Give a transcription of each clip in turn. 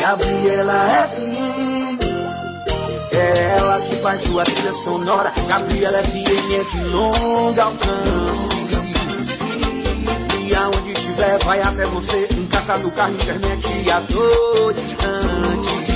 Gabriela FM. É ela que faz sua trilha sonora. Gabriela FM é de longa alcance. E aonde estiver vai até você. Em casa, no carro, internet e a todo instante.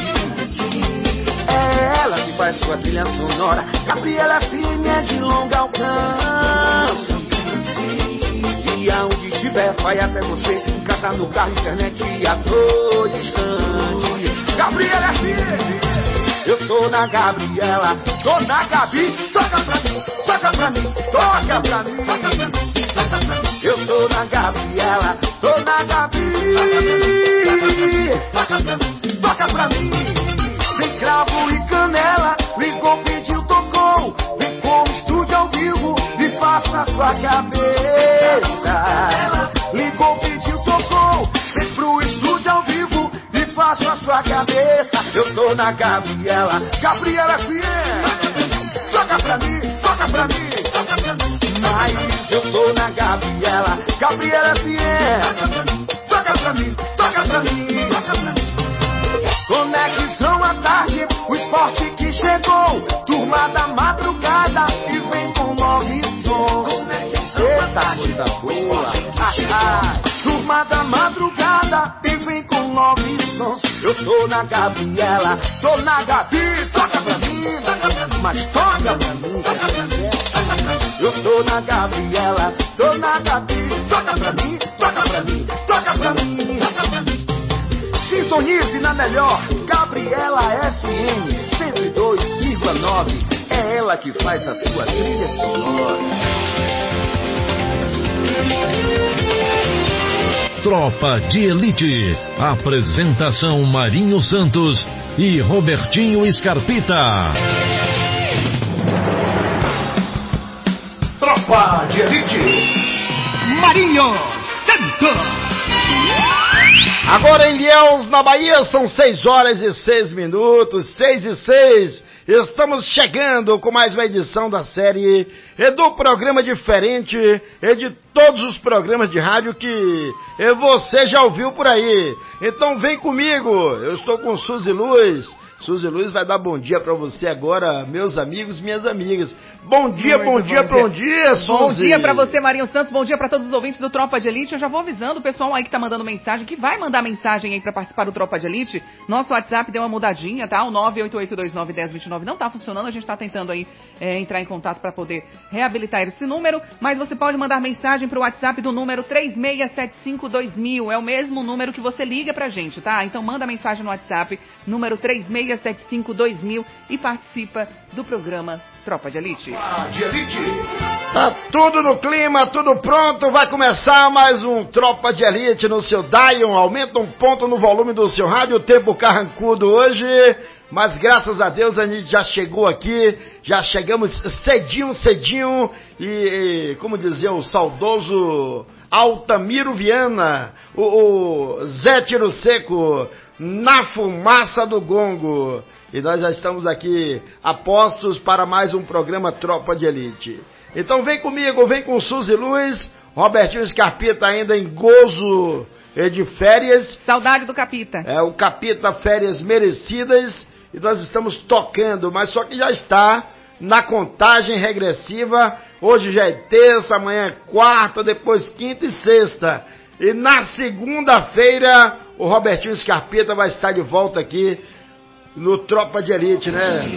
É ela que faz sua trilha sonora. Gabriela FM é de longa alcance. E aonde estiver vai até você. Em casa, no carro, internet e a todo instante. Gabriela FM. Eu tô na Gabriela, tô na Gabi. Toca pra mim, toca pra mim, toca pra mim. Eu tô na Gabriela, tô na Gabi. Toca pra mim. Vem cravo e canela, ligou, pediu, tocou. Vem com o estúdio ao vivo e faça a sua cabeça. Ligou, pediu, tocou. Vem pro estúdio ao vivo e faça a sua cabeça. Eu tô na Gabriela, Gabriela FM. Toca pra mim, toca pra mim, toca pra mim. Mas eu tô na Gabriela, Gabriela FM. Toca pra mim, toca pra mim, toca pra mim. Conexão à tarde, o esporte que chegou. Turma da madrugada e vem com nove sons. Eita, coisa boa. Turma da madrugada e vem com nove sons. Eu tô na Gabriela, tô na Gabi. Toca pra mim, mas toca pra mim. Eu tô na Gabriela, tô na Gabi. Toca pra mim, toca pra mim, toca pra mim. Sintonize na melhor, Gabriela FM 102,9. É ela que faz a sua trilha sonora. Tropa de Elite. Apresentação Marinho Santos e Robertinho Scarpita. Tropa de Elite. Marinho Santos. Agora em Ilhéus, na Bahia, são 6h06, 6h06. Estamos chegando com mais uma edição da série do programa diferente e de todos os programas de rádio que você já ouviu por aí. Então vem comigo, eu estou com Suzy Luz. Suzy Luz vai dar bom dia para você agora, meus amigos, minhas amigas. Bom dia, bom dia, Suzy. Bom dia pra você, Marinho Santos. Bom dia pra todos os ouvintes do Tropa de Elite. Eu já vou avisando o pessoal aí que tá mandando mensagem, que vai mandar mensagem aí pra participar do Tropa de Elite. Nosso WhatsApp deu uma mudadinha, tá? O 988291029 não tá funcionando. A gente tá tentando aí entrar em contato pra poder reabilitar esse número. Mas você pode mandar mensagem pro WhatsApp do número 36752000. É o mesmo número que você liga pra gente, tá? Então manda mensagem no WhatsApp, número 36752000 e participa do programa Tropa de Elite. Tá tudo no clima, tudo pronto, vai começar mais um Tropa de Elite no seu Dion. Aumenta um ponto no volume do seu rádio, o tempo carrancudo hoje, mas graças a Deus a gente já chegou aqui, já chegamos cedinho, e como dizia o saudoso Altamiro Viana, o Zé Tiro Seco, na fumaça do gongo. E nós já estamos aqui a postos para mais um programa Tropa de Elite. Então vem comigo, vem com Suzy Luz, Robertinho Scarpita ainda em gozo de férias. Saudade do Capita. É, o Capita férias merecidas. E nós estamos tocando, mas só que já está na contagem regressiva. Hoje já é terça, amanhã é quarta, depois quinta e sexta. E na segunda-feira o Robertinho Scarpita vai estar de volta aqui no Tropa de Elite, né?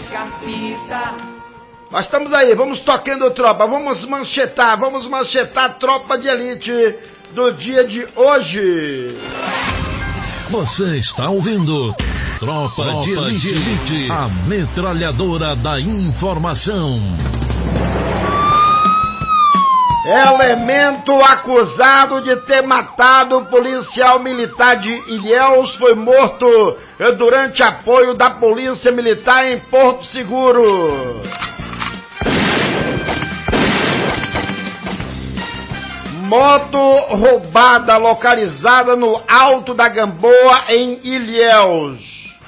Nós estamos aí, vamos tocando Tropa, vamos manchetar Tropa de Elite do dia de hoje. Você está ouvindo Tropa de Elite, a metralhadora da informação. Elemento acusado de ter matado policial militar de Ilhéus foi morto durante apoio da Polícia Militar em Porto Seguro. Moto roubada localizada no Alto da Gamboa, em Ilhéus.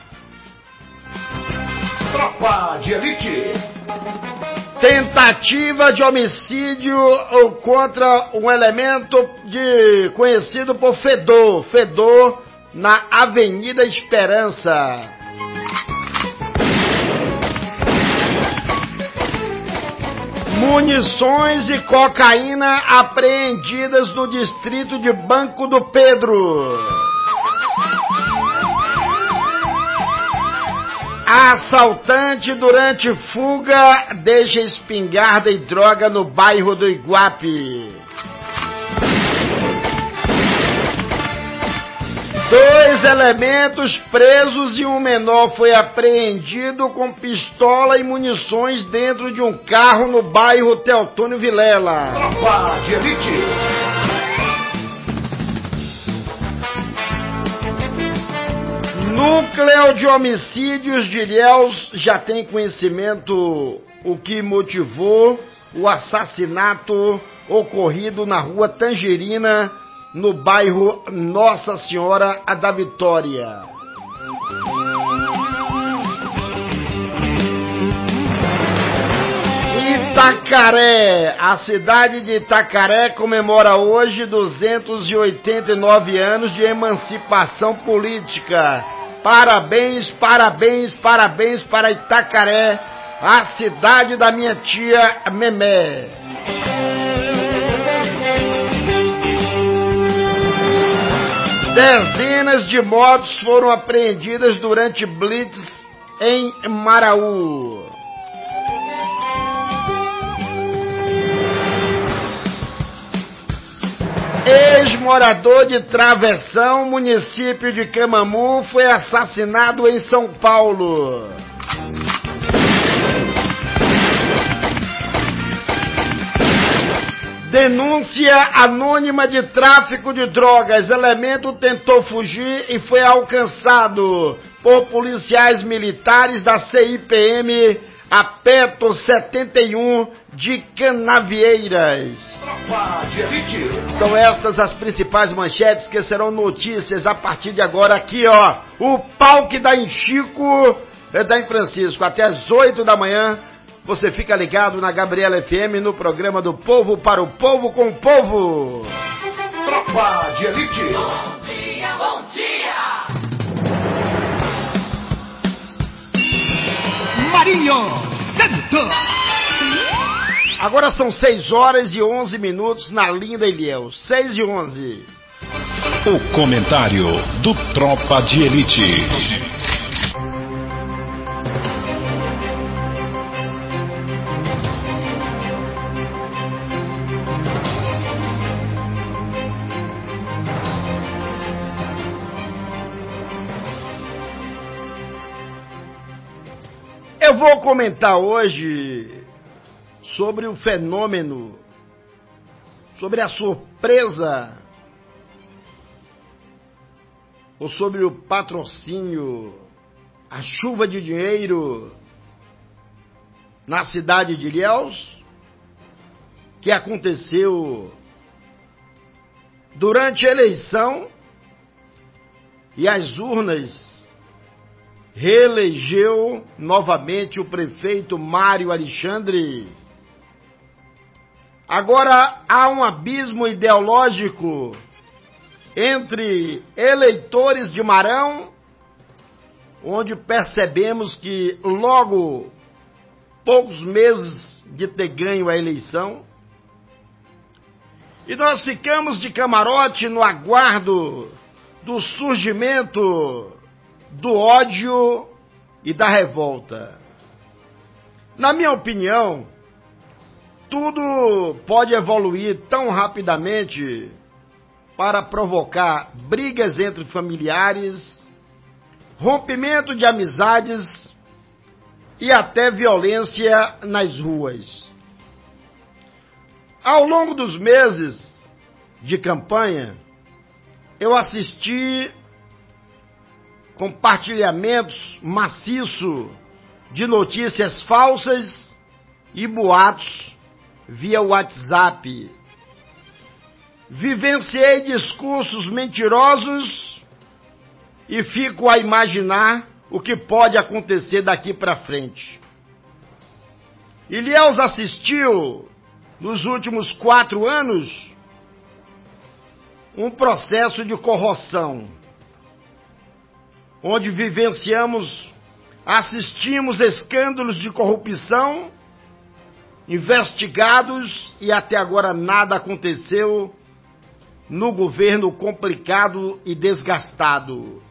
Tropa de Elite. Tentativa de homicídio contra um elemento conhecido por Fedor. Fedor na Avenida Esperança. Munições e cocaína apreendidas no distrito de Banco do Pedro. Assaltante durante fuga deixa espingarda e droga no bairro do Iguape. 2 elementos presos e um menor foi apreendido com pistola e munições dentro de um carro no bairro Teotônio Vilela. Tropa de Elite. Núcleo de Homicídios de Ilhéus já tem conhecimento o que motivou o assassinato ocorrido na rua Tangerina, no bairro Nossa Senhora da Vitória. Itacaré, a cidade de Itacaré comemora hoje 289 anos de emancipação política. Parabéns, parabéns, parabéns para Itacaré, a cidade da minha tia Memé. Dezenas de motos foram apreendidas durante blitz em Maraú. Ex-morador de Travessão, município de Camamu, foi assassinado em São Paulo. Denúncia anônima de tráfico de drogas. Elemento tentou fugir e foi alcançado por policiais militares da CIPM Apeto 71 de Canavieiras. Tropa de Elite. São estas as principais manchetes que serão notícias a partir de agora aqui, ó. O pau que dá em Chico, dá em Francisco, até as 8 da manhã. Você fica ligado na Gabriela FM no programa do Povo para o Povo com o Povo. Tropa de Elite. Bom dia, bom dia. Marinho Santo. Agora são 6h11 na linda Ilhéus. 6h11. O comentário do Tropa de Elite. Eu vou comentar hoje sobre o fenômeno, sobre a surpresa, ou sobre o patrocínio, a chuva de dinheiro na cidade de Ilhéus, que aconteceu durante a eleição e as urnas reelegeu novamente o prefeito Mário Alexandre. Agora há um abismo ideológico entre eleitores de Marão, onde percebemos que logo poucos meses de ter ganho a eleição, e nós ficamos de camarote no aguardo do surgimento do ódio e da revolta. Na minha opinião, tudo pode evoluir tão rapidamente para provocar brigas entre familiares, rompimento de amizades e até violência nas ruas. Ao longo dos meses de campanha, eu assisti compartilhamentos maciços de notícias falsas e boatos via WhatsApp. Vivenciei discursos mentirosos e fico a imaginar o que pode acontecer daqui para frente. Ilhéus assistiu, nos últimos 4 anos, um processo de corrosão. onde assistimos escândalos de corrupção, investigados e até agora nada aconteceu no governo complicado e desgastado.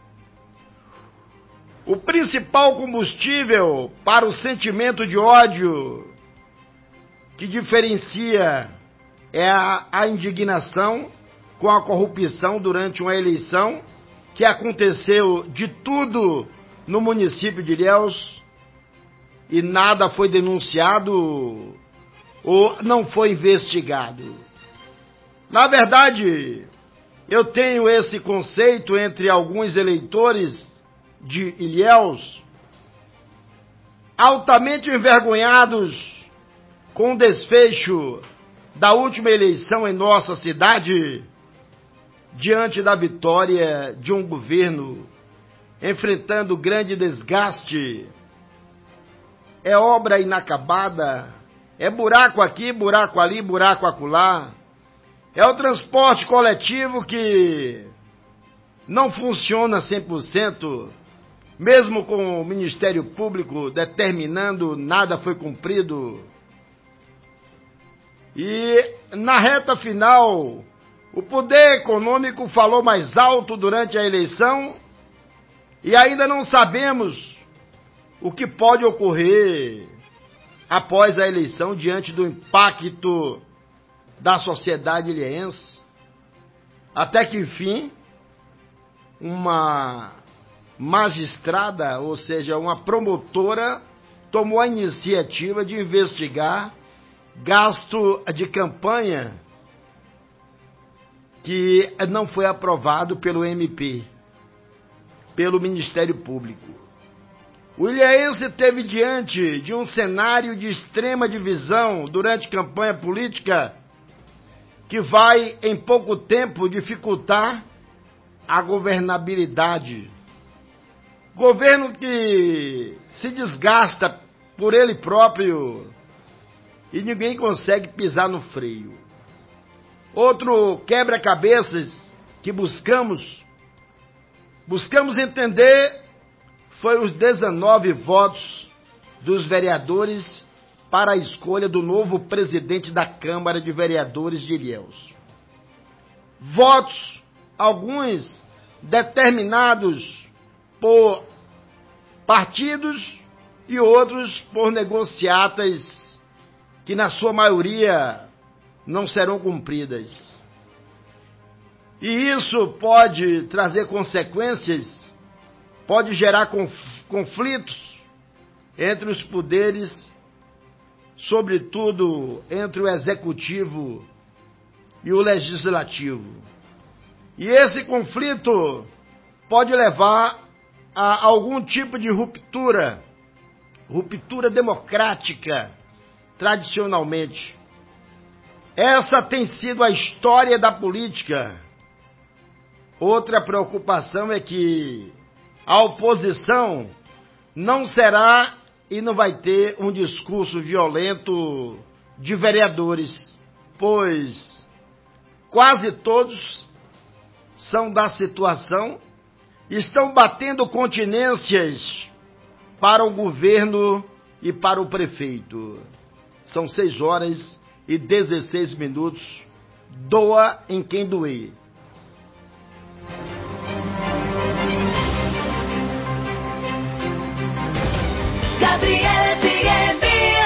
O principal combustível para o sentimento de ódio que diferencia é a indignação com a corrupção durante uma eleição que aconteceu de tudo no município de Ilhéus e nada foi denunciado ou não foi investigado. Na verdade, eu tenho esse conceito entre alguns eleitores de Ilhéus, altamente envergonhados com o desfecho da última eleição em nossa cidade, diante da vitória de um governo enfrentando grande desgaste. É obra inacabada, é buraco aqui, buraco ali, buraco acolá. É o transporte coletivo que não funciona 100%, mesmo com o Ministério Público determinando, nada foi cumprido. E na reta final, o poder econômico falou mais alto durante a eleição e ainda não sabemos o que pode ocorrer após a eleição diante do impacto da sociedade ilhéense. Até que, enfim, uma magistrada, ou seja, uma promotora, tomou a iniciativa de investigar gasto de campanha que não foi aprovado pelo MP, pelo Ministério Público. O ilhéense teve diante de um cenário de extrema divisão durante campanha política que vai, em pouco tempo, dificultar a governabilidade. Governo que se desgasta por ele próprio e ninguém consegue pisar no freio. Outro quebra-cabeças que buscamos entender foi os 19 votos dos vereadores para a escolha do novo presidente da Câmara de Vereadores de Ilhéus. Votos, alguns determinados por partidos e outros por negociatas que, na sua maioria, não serão cumpridas. E isso pode trazer consequências, pode gerar conflitos entre os poderes, sobretudo entre o executivo e o legislativo. E esse conflito pode levar a algum tipo de ruptura democrática, tradicionalmente. Essa tem sido a história da política. Outra preocupação é que a oposição não será e não vai ter um discurso violento de vereadores, pois quase todos são da situação, estão batendo continências para o governo e para o prefeito. São 6h16. Doa em quem doer. Gabriel FM.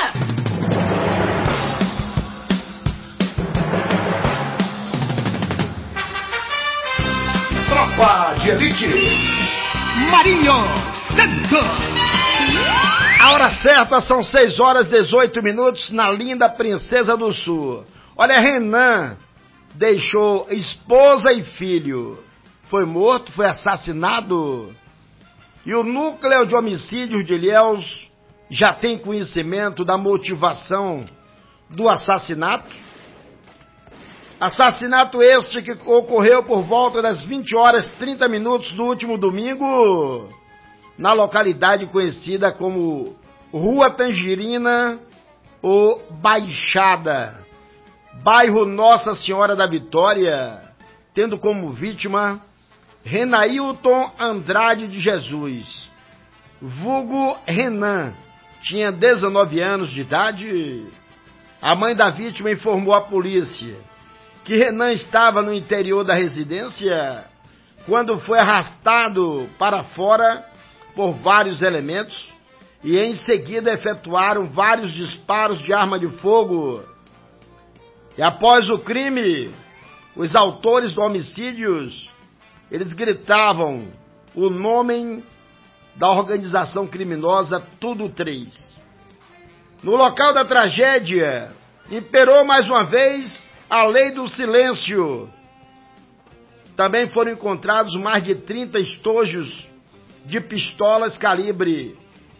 Tropa de Elite. Marinho Santos. A hora certa são 6h18 na linda Princesa do Sul. Olha, Renan deixou esposa e filho. Foi morto, foi assassinado. E o núcleo de homicídios de Ilhéus já tem conhecimento da motivação do assassinato. Assassinato este que ocorreu por volta das 20h30 do último domingo, na localidade conhecida como Rua Tangerina ou Baixada, bairro Nossa Senhora da Vitória, tendo como vítima Renailton Andrade de Jesus, vulgo Renan, tinha 19 anos de idade. A mãe da vítima informou à polícia que Renan estava no interior da residência quando foi arrastado para fora por vários elementos e em seguida efetuaram vários disparos de arma de fogo. E após o crime, os autores do homicídio, eles gritavam o nome da organização criminosa Tudo 3. No local da tragédia, imperou mais uma vez a lei do silêncio. Também foram encontrados mais de 30 estojos de pistolas calibre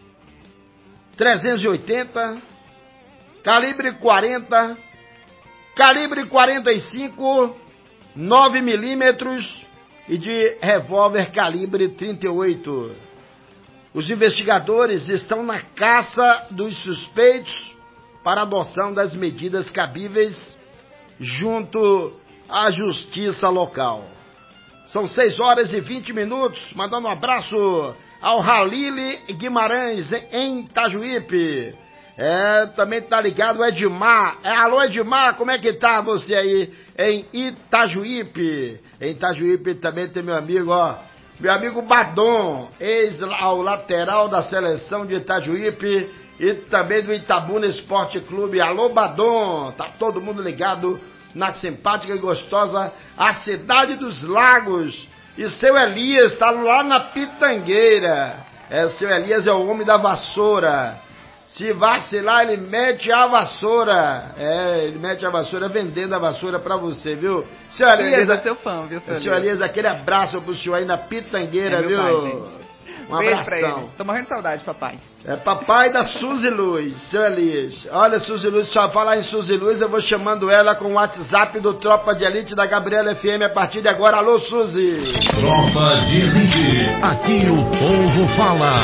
380, calibre 40, calibre 45, 9 milímetros e de revólver calibre 38. Os investigadores estão na caça dos suspeitos para a adoção das medidas cabíveis junto à justiça local. São 6h20. Mandando um abraço ao Halili Guimarães, em Itajuípe. Também tá ligado o Edmar. Alô, Edmar, como é que tá você aí em Itajuípe? Em Itajuípe também tem meu amigo, meu amigo Badon, ao lateral da seleção de Itajuípe e também do Itabuna Esporte Clube. Alô, Badon, tá todo mundo ligado na simpática e gostosa a Cidade dos Lagos. E seu Elias tá lá na Pitangueira. Seu Elias é o homem da vassoura. Se vacilar, ele mete a vassoura. Ele mete a vassoura vendendo a vassoura pra você, viu? Seu Elias é seu fã, viu, seu Elias, aquele abraço pro senhor aí na Pitangueira, viu? Pai, gente. Um beijo abração. pra ele. Tô morrendo de saudade, papai. Papai da Suzy Luz, seu Elias. Olha, Suzy Luz, só falar em Suzy Luz, eu vou chamando ela com o WhatsApp do Tropa de Elite da Gabriela FM a partir de agora. Alô, Suzy. Tropa de Elite. Aqui o povo fala.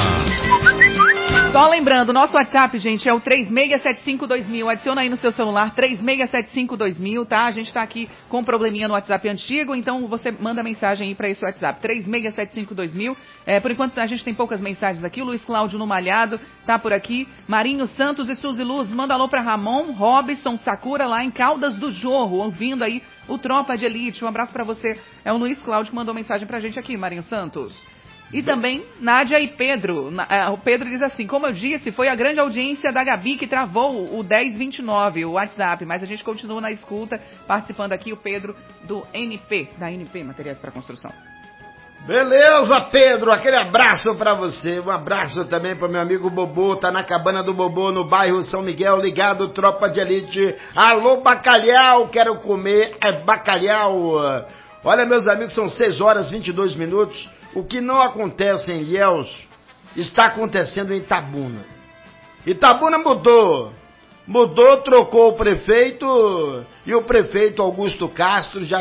Só lembrando, nosso WhatsApp, gente, é o 36752000. Adiciona aí no seu celular, 36752000, tá? A gente tá aqui com um probleminha no WhatsApp antigo, então você manda mensagem aí pra esse WhatsApp, 36752000. Por enquanto a gente tem poucas mensagens aqui. O Luiz Cláudio no Malhado tá por aqui. Marinho Santos e Suzy Luz, manda alô pra Ramon, Robson, Sakura lá em Caldas do Jorro, ouvindo aí o Tropa de Elite. Um abraço pra você. É o Luiz Cláudio que mandou mensagem pra gente aqui, Marinho Santos. E também Nádia e Pedro. O Pedro diz assim, como eu disse, foi a grande audiência da Gabi que travou o 1029, o WhatsApp, mas a gente continua na escuta, participando aqui o Pedro do NP, da NP, Materiais para Construção. Beleza, Pedro, aquele abraço pra você. Um abraço também pro meu amigo Bobô, tá na cabana do Bobô, no bairro São Miguel, ligado, Tropa de Elite. Alô, bacalhau, quero comer bacalhau. Olha, meus amigos, são 6h22. O que não acontece em Ilhéus está acontecendo em Itabuna. Itabuna mudou, trocou o prefeito e o prefeito Augusto Castro já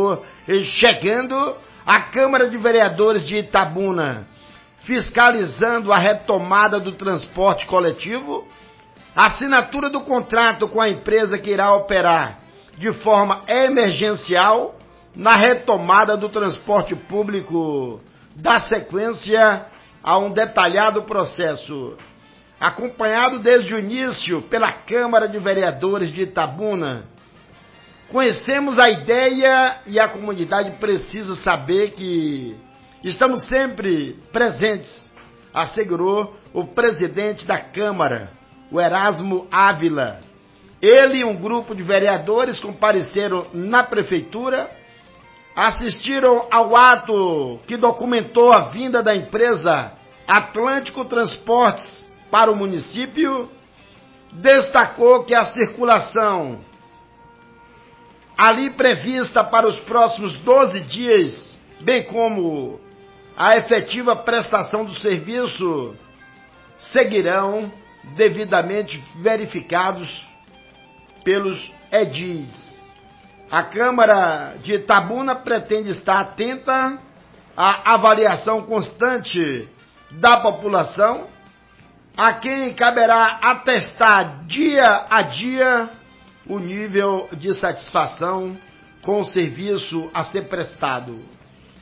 chegando à Câmara de Vereadores de Itabuna, fiscalizando a retomada do transporte coletivo, a assinatura do contrato com a empresa que irá operar de forma emergencial na retomada do transporte público, dá sequência a um detalhado processo, acompanhado desde o início pela Câmara de Vereadores de Itabuna. Conhecemos a ideia e a comunidade precisa saber que estamos sempre presentes, assegurou o presidente da Câmara, o Erasmo Ávila. Ele e um grupo de vereadores compareceram na prefeitura, assistiram ao ato que documentou a vinda da empresa Atlântico Transportes para o município, destacou que a circulação ali prevista para os próximos 12 dias, bem como a efetiva prestação do serviço, seguirão devidamente verificados pelos edis. A Câmara de Itabuna pretende estar atenta à avaliação constante da população, a quem caberá atestar dia a dia o nível de satisfação com o serviço a ser prestado.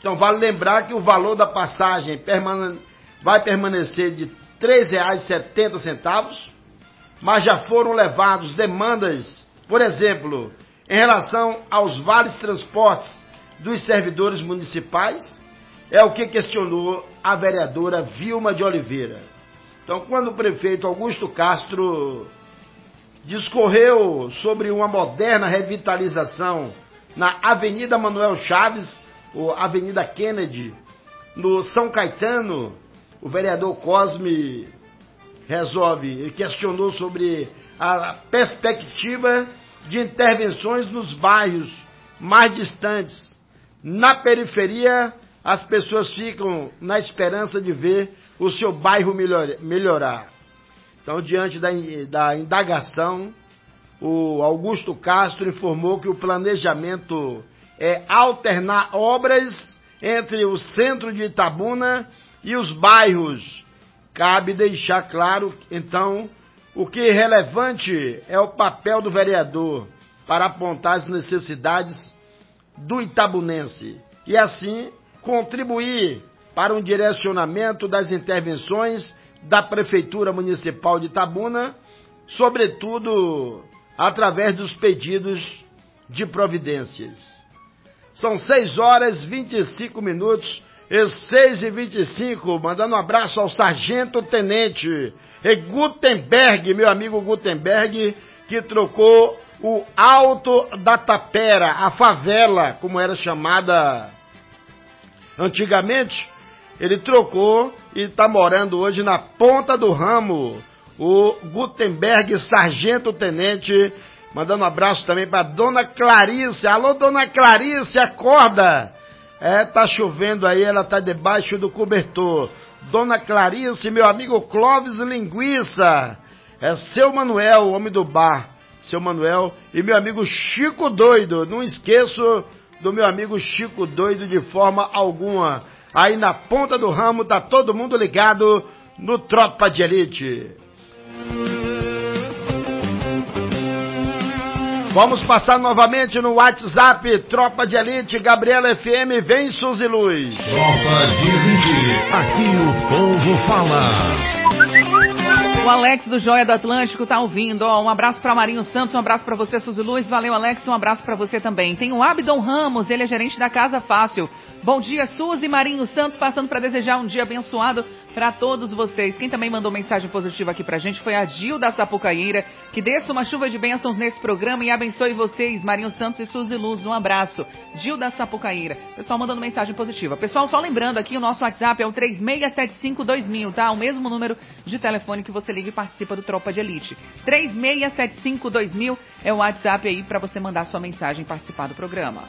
Então vale lembrar que o valor da passagem vai permanecer de R$ 3,70, mas já foram levados demandas, por exemplo, em relação aos vales transportes dos servidores municipais, é o que questionou a vereadora Vilma de Oliveira. Então, quando o prefeito Augusto Castro discorreu sobre uma moderna revitalização na Avenida Manuel Chaves, ou Avenida Kennedy, no São Caetano, o vereador Cosme questionou sobre a perspectiva de intervenções nos bairros mais distantes. Na periferia, as pessoas ficam na esperança de ver o seu bairro melhorar. Então, diante da indagação, o Augusto Castro informou que o planejamento é alternar obras entre o centro de Itabuna e os bairros. Cabe deixar claro, então, o que é relevante é o papel do vereador para apontar as necessidades do itabunense e, assim, contribuir para um direcionamento das intervenções da Prefeitura Municipal de Itabuna, sobretudo através dos pedidos de providências. São 6h25, e 6h25, mandando um abraço ao Sargento Tenente Gutenberg, meu amigo Gutenberg, que trocou o Alto da Tapera, a favela, como era chamada antigamente, ele trocou e está morando hoje na Ponta do Ramo. O Gutenberg, Sargento Tenente, mandando um abraço também para Dona Clarice. Alô, Dona Clarice, acorda! Tá chovendo aí, ela tá debaixo do cobertor. Dona Clarice, meu amigo Clóvis Linguiça. Seu Manuel, o homem do bar. Seu Manuel e meu amigo Chico Doido. Não esqueço do meu amigo Chico Doido de forma alguma. Aí na Ponta do Ramo tá todo mundo ligado no Tropa de Elite. Vamos passar novamente no WhatsApp, Tropa de Elite, Gabriela FM, vem Suzy Luz. Tropa de Elite, aqui o povo fala. O Alex do Joia do Atlântico tá ouvindo, um abraço para Marinho Santos, um abraço para você, Suzy Luz, valeu Alex, um abraço para você também. Tem o Abdon Ramos, ele é gerente da Casa Fácil. Bom dia, Suzy, Marinho Santos, passando para desejar um dia abençoado para todos vocês. Quem também mandou mensagem positiva aqui pra gente foi a Gil da Sapucaíra. Que desça uma chuva de bênçãos nesse programa e abençoe vocês, Marinho Santos e Suzy Luz. Um abraço. Gil da Sapucaíra. Pessoal mandando mensagem positiva. Pessoal, só lembrando aqui, o nosso WhatsApp é o 36752000, tá? O mesmo número de telefone que você liga e participa do Tropa de Elite. 36752000 é o WhatsApp aí pra você mandar sua mensagem e participar do programa.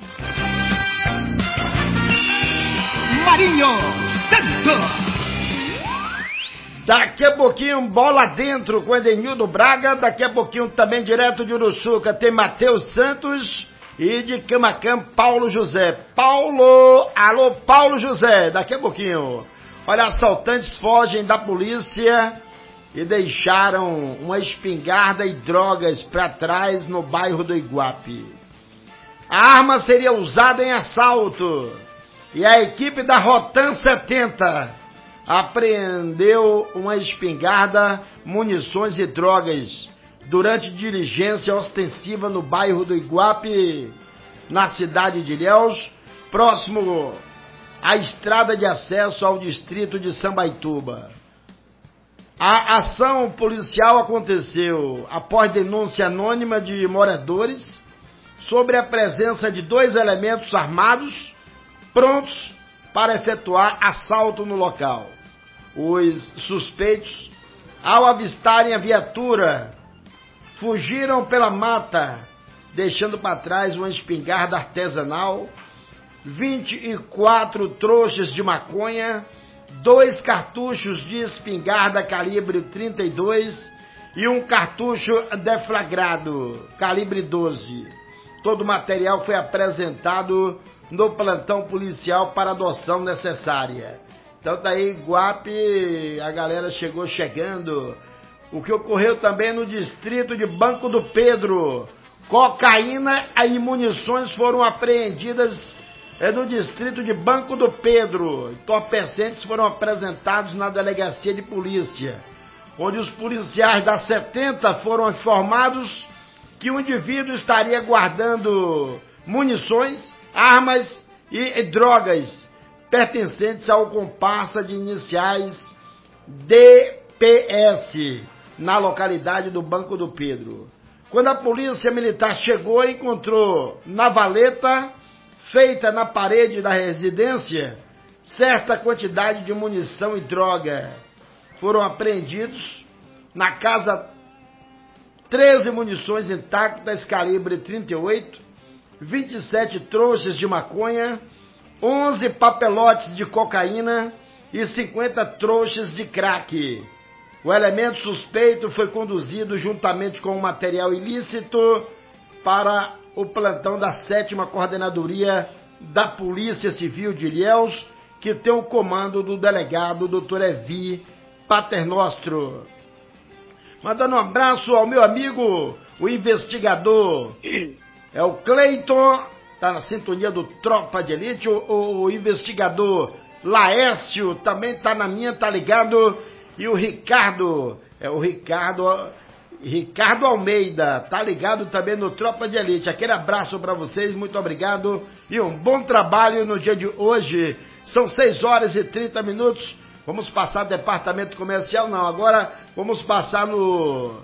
Marinho Santos. Daqui a pouquinho, bola dentro com Edenildo Braga. Daqui a pouquinho, também direto de Uruçuca, tem Matheus Santos. E de Camaquã, Paulo José. Alô, Paulo José. Daqui a pouquinho. Olha, assaltantes fogem da polícia e deixaram uma espingarda e drogas para trás no bairro do Iguape. A arma seria usada em assalto. E a equipe da Rotan 70... apreendeu uma espingarda, munições e drogas durante diligência ostensiva no bairro do Iguape, na cidade de Ilhéus, próximo à estrada de acesso ao distrito de Sambaituba. A ação policial aconteceu após denúncia anônima de moradores sobre a presença de 2 elementos armados prontos para efetuar assalto no local. Os suspeitos, ao avistarem a viatura, fugiram pela mata, deixando para trás uma espingarda artesanal, 24 trouxas de maconha, 2 cartuchos de espingarda calibre 32 e um cartucho deflagrado, calibre 12. Todo o material foi apresentado no plantão policial para adoção necessária. Então daí, Iguape, a galera chegando. O que ocorreu também no distrito de Banco do Pedro. Cocaína e munições foram apreendidas é no distrito de Banco do Pedro. Entorpecentes foram apresentados na delegacia de polícia, onde os policiais da 70 foram informados que o indivíduo estaria guardando munições, armas e drogas pertencentes ao comparsa de iniciais DPS, na localidade do Banco do Pedro. Quando a polícia militar chegou, encontrou na valeta, feita na parede da residência, certa quantidade de munição e droga. Foram apreendidos na casa 13 munições intactas, calibre 38, 27 trouxas de maconha, 11 papelotes de cocaína e 50 trouxas de crack. O elemento suspeito foi conduzido juntamente com o material ilícito para o plantão da 7ª Coordenadoria da Polícia Civil de Ilhéus, que tem o comando do delegado Dr. Evi Paternostro. Mandando um abraço ao meu amigo, o investigador, é o Cleiton, tá na sintonia do Tropa de Elite, o investigador Laércio também tá na minha, tá ligado, e o Ricardo, Ricardo Almeida, tá ligado também no Tropa de Elite. Aquele abraço para vocês, muito obrigado e um bom trabalho no dia de hoje. São 6h30. Vamos passar no departamento comercial? Não, agora vamos passar no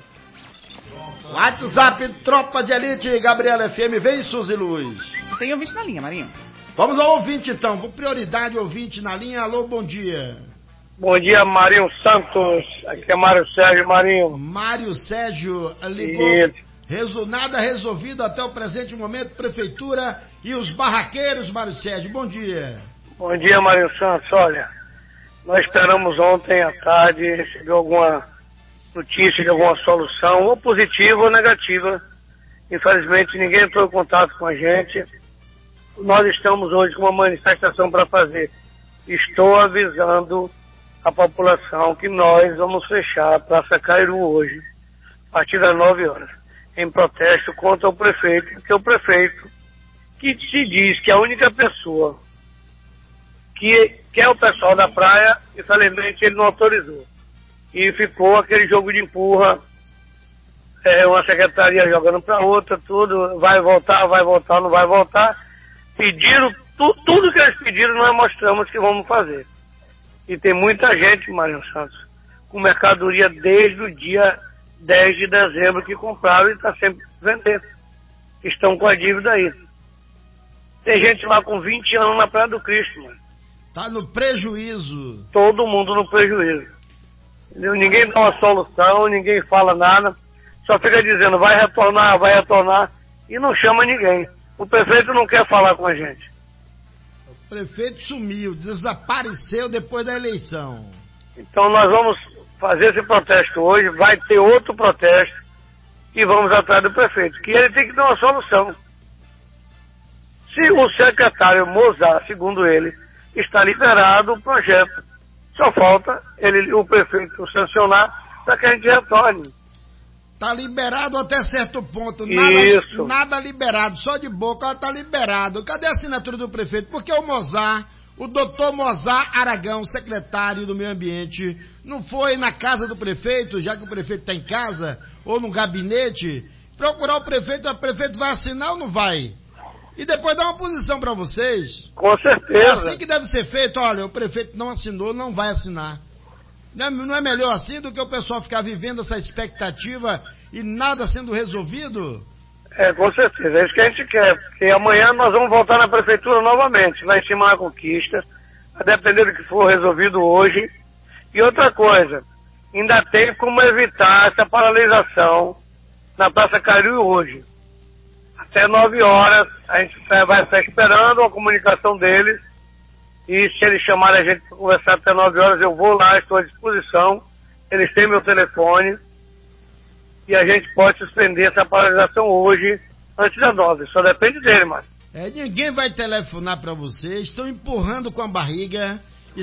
WhatsApp Tropa de Elite, Gabriela FM. Vem, Suzy Luz. Tem ouvinte na linha, Marinho. Vamos ao ouvinte, então. Com prioridade, ouvinte na linha. Alô, bom dia. Bom dia, Marinho Santos. Aqui é Mário Sérgio, Marinho. Mário Sérgio ligou. Nada resolvido até o presente momento. Prefeitura e os barraqueiros, Mário Sérgio. Bom dia. Bom dia, Marinho Santos. Olha, nós esperamos ontem à tarde receber alguma notícia de alguma solução, ou positiva ou negativa. Infelizmente, ninguém entrou em contato com a gente. Nós estamos hoje com uma manifestação para fazer. Estou avisando a população que nós vamos fechar a Praça Cairu hoje, a partir das 9 horas, em protesto contra o prefeito, porque o prefeito, que se diz que é a única pessoa que é o pessoal da praia, infelizmente ele não autorizou. E ficou aquele jogo de empurra, uma secretaria jogando para outra, tudo, vai voltar, não vai voltar. Pediram, tudo que eles pediram nós mostramos que vamos fazer. E tem muita gente, Marinho Santos, com mercadoria desde o dia 10 de dezembro que compraram e está sempre vendendo. Estão com a dívida aí. Tem gente lá com 20 anos na Praia do Cristo, mano. Tá no prejuízo. Todo mundo no prejuízo. Entendeu? Ninguém dá uma solução, ninguém fala nada. Só fica dizendo, vai retornar, e não chama ninguém. O prefeito não quer falar com a gente. O prefeito sumiu, desapareceu depois da eleição. Então nós vamos fazer esse protesto hoje, vai ter outro protesto e vamos atrás do prefeito, que ele tem que dar uma solução. Se o secretário Mozart, segundo ele, está liberado o projeto, só falta o prefeito sancionar para que a gente retorne. Tá liberado até certo ponto. Isso. Nada liberado, só de boca, tá liberado. Cadê a assinatura do prefeito? Porque o Mozart, o doutor Mozart Aragão, secretário do Meio Ambiente, não foi na casa do prefeito, já que o prefeito está em casa, ou no gabinete, procurar o prefeito vai assinar ou não vai? E depois dar uma posição para vocês. Com certeza. É assim que deve ser feito. Olha, o prefeito não assinou, não vai assinar. Não é melhor assim do que o pessoal ficar vivendo essa expectativa e nada sendo resolvido? Com certeza, é isso que a gente quer, porque amanhã nós vamos voltar na prefeitura novamente, lá em cima da Conquista, a depender do que for resolvido hoje. E outra coisa, ainda tem como evitar essa paralisação na Praça Cairu hoje. Até 9 horas, a gente vai estar esperando a comunicação deles. E se eles chamarem a gente para conversar até 9 horas, eu vou lá, estou à disposição. Eles têm meu telefone. E a gente pode suspender essa paralisação hoje, antes das 9. Só depende dele, mano. Ninguém vai telefonar para vocês. Estão empurrando com a barriga.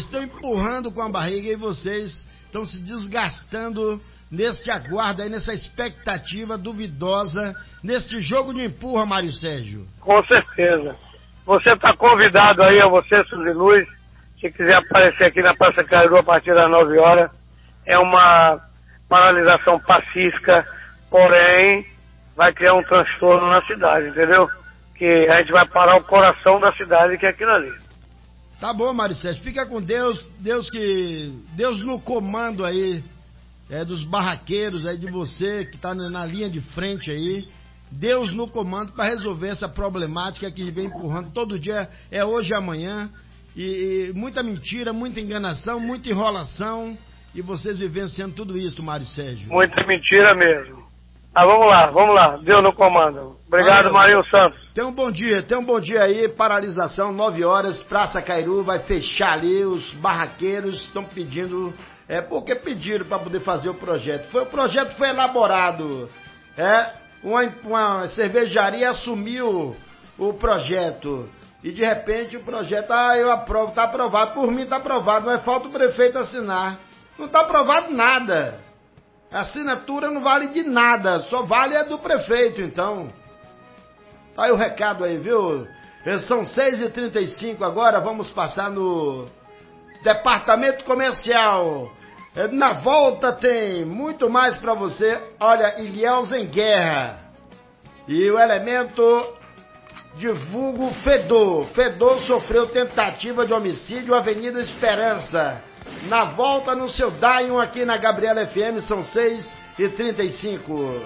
E vocês estão se desgastando neste aguardo aí, nessa expectativa duvidosa, neste jogo de empurra, Mário Sérgio. Com certeza. Você está convidado aí, a você, Suzy Luz, se quiser aparecer aqui na Praça Cairu a partir das 9 horas. É uma paralisação pacífica, porém vai criar um transtorno na cidade, entendeu? Que a gente vai parar o coração da cidade, que é aquilo ali. Tá bom, Mário Sérgio, fica com Deus, Deus no comando aí, dos barraqueiros aí, de você que tá na linha de frente aí, Deus no comando para resolver essa problemática que vem empurrando todo dia, é hoje e amanhã, e muita mentira, muita enganação, muita enrolação, e vocês vivenciando tudo isso, Mário Sérgio. Muita mentira mesmo. Ah, vamos lá, Deus no comando. Obrigado, Marinho Santos. Tenha um bom dia aí, paralisação, 9 horas, Praça Cairu vai fechar ali, os barraqueiros estão pedindo, porque pediram para poder fazer o projeto. O projeto foi elaborado, uma cervejaria assumiu o projeto, e de repente o projeto, eu aprovo, tá aprovado, por mim tá aprovado, mas falta o prefeito assinar. Não tá aprovado nada. A assinatura não vale de nada, só vale a do prefeito, então. Tá aí o recado aí, viu? São 6h35 agora, vamos passar no Departamento Comercial. Na volta tem muito mais pra você. Olha, Ilhéus em guerra. E o elemento divulga Fedor. Fedor sofreu tentativa de homicídio, Avenida Esperança. Na volta no seu Dion aqui na Gabriela FM, são 6h35.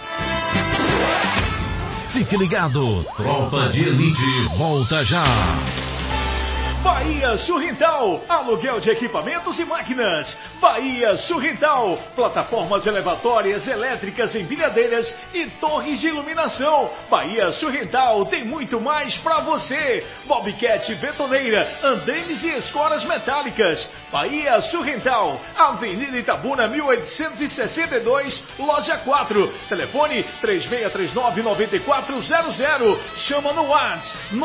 Fique ligado, Tropa de Elite volta já. Bahia Surrental, aluguel de equipamentos e máquinas. Bahia Surrental, plataformas elevatórias, elétricas, empilhadeiras e torres de iluminação. Bahia Surrental tem muito mais pra você. Bobcat betoneira, andames e escoras metálicas. Bahia Surrental, Avenida Itabuna 1862, loja 4. Telefone 3639-9400. Chama no WhatsApp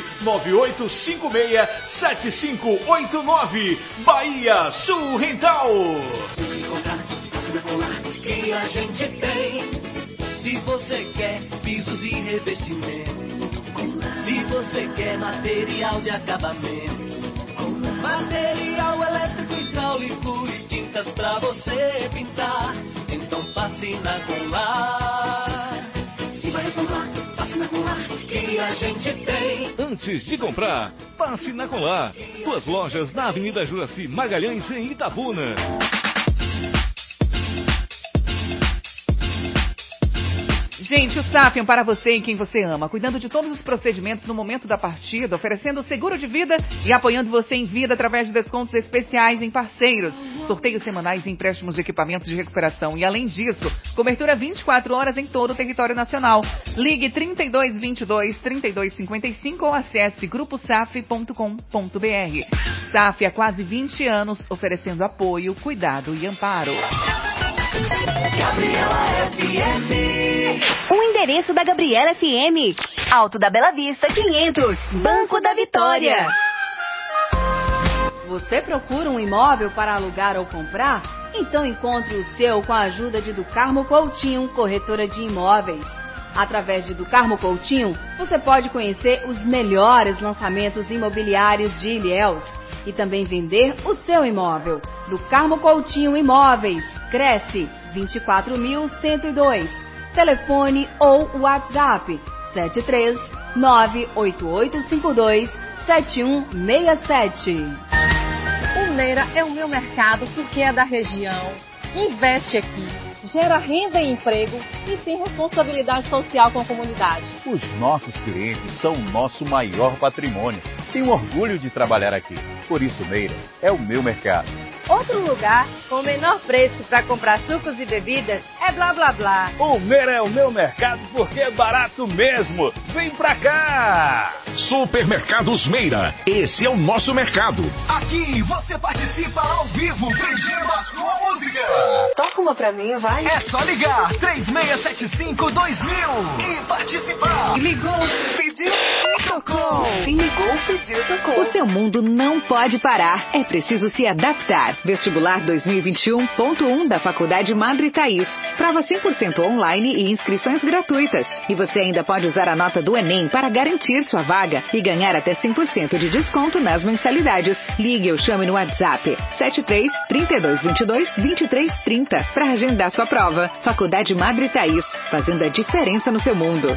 998567589. Bahia Surrental. Se comprar, que a gente tem. Se você quer pisos e revestimento, se você quer material de acabamento, material elétrico, hidráulico e tintas pra você pintar, então passe na Colar. Se vai reclamar, passe na Colar, que a gente tem. Antes de comprar, passe na Colar. 2 lojas na Avenida Juraci Magalhães, em Itabuna. Gente, o Sapiam para você e quem você ama, cuidando de todos os procedimentos no momento da partida, oferecendo seguro de vida e apoiando você em vida através de descontos especiais em parceiros, sorteios semanais e empréstimos de equipamentos de recuperação. E além disso, cobertura 24 horas em todo o território nacional. Ligue 3222-3255 ou acesse gruposaf.com.br. SAF há quase 20 anos, oferecendo apoio, cuidado e amparo. Gabriela FM. O endereço da Gabriela FM. Alto da Bela Vista, 500. Banco da Vitória. Você procura um imóvel para alugar ou comprar? Então encontre o seu com a ajuda de Educarmo Coutinho, corretora de imóveis. Através de Educarmo Coutinho, você pode conhecer os melhores lançamentos imobiliários de Ilhéus e também vender o seu imóvel. Educarmo Coutinho Imóveis. Cresce 24.102. Telefone ou WhatsApp 73988527167. O Meira é o meu mercado porque é da região. Investe aqui, gera renda e emprego e tem responsabilidade social com a comunidade. Os nossos clientes são o nosso maior patrimônio. Tenho orgulho de trabalhar aqui. Por isso, Meira é o meu mercado. Outro lugar com o menor preço para comprar sucos e bebidas é Blá Blá Blá. O Meira é o meu mercado porque é barato mesmo. Vem pra cá! Supermercados Meira, esse é o nosso mercado. Aqui você participa ao vivo pedindo a sua música. Toca uma pra mim, vai. É só ligar 3675-2000 e participar. Ligou, pediu, tocou. tocou. Quem ligou pediu, tocou. O seu mundo não pode parar. É preciso se adaptar. Vestibular 2021.1 da Faculdade Madre Thaís. Prova 100% online e inscrições gratuitas. E você ainda pode usar a nota do Enem para garantir sua vaga e ganhar até 100% de desconto nas mensalidades. Ligue ou chame no WhatsApp 73 32 22 23 30 para agendar sua prova. Faculdade Madre Thaís, fazendo a diferença no seu mundo.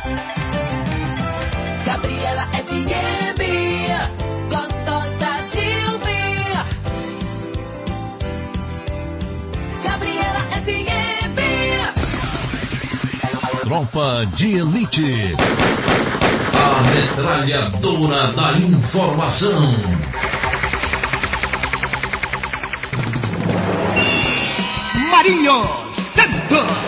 Gabriela FM, gostosa de ouvir. Gabriela FM. Tropa de Elite. A metralhadora da informação. Marinho Santos.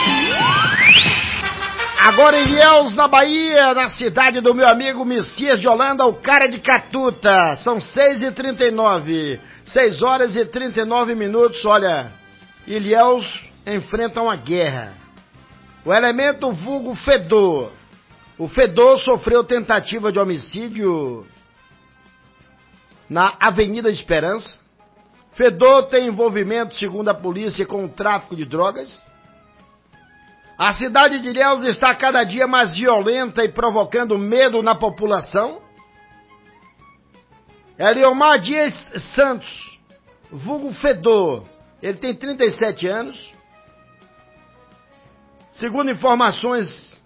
Agora em Ilhéus, na Bahia, na cidade do meu amigo Messias de Holanda, o cara de Catuta. São 6h39, 6 horas e 39 minutos. Olha, Ilhéus enfrenta uma guerra. O elemento vulgo Fedor. O Fedor sofreu tentativa de homicídio na Avenida Esperança. Fedor tem envolvimento, segundo a polícia, com o tráfico de drogas. A cidade de Ilhéus está cada dia mais violenta e provocando medo na população. Eliomar Dias Santos, vulgo Fedor, ele tem 37 anos. Segundo informações,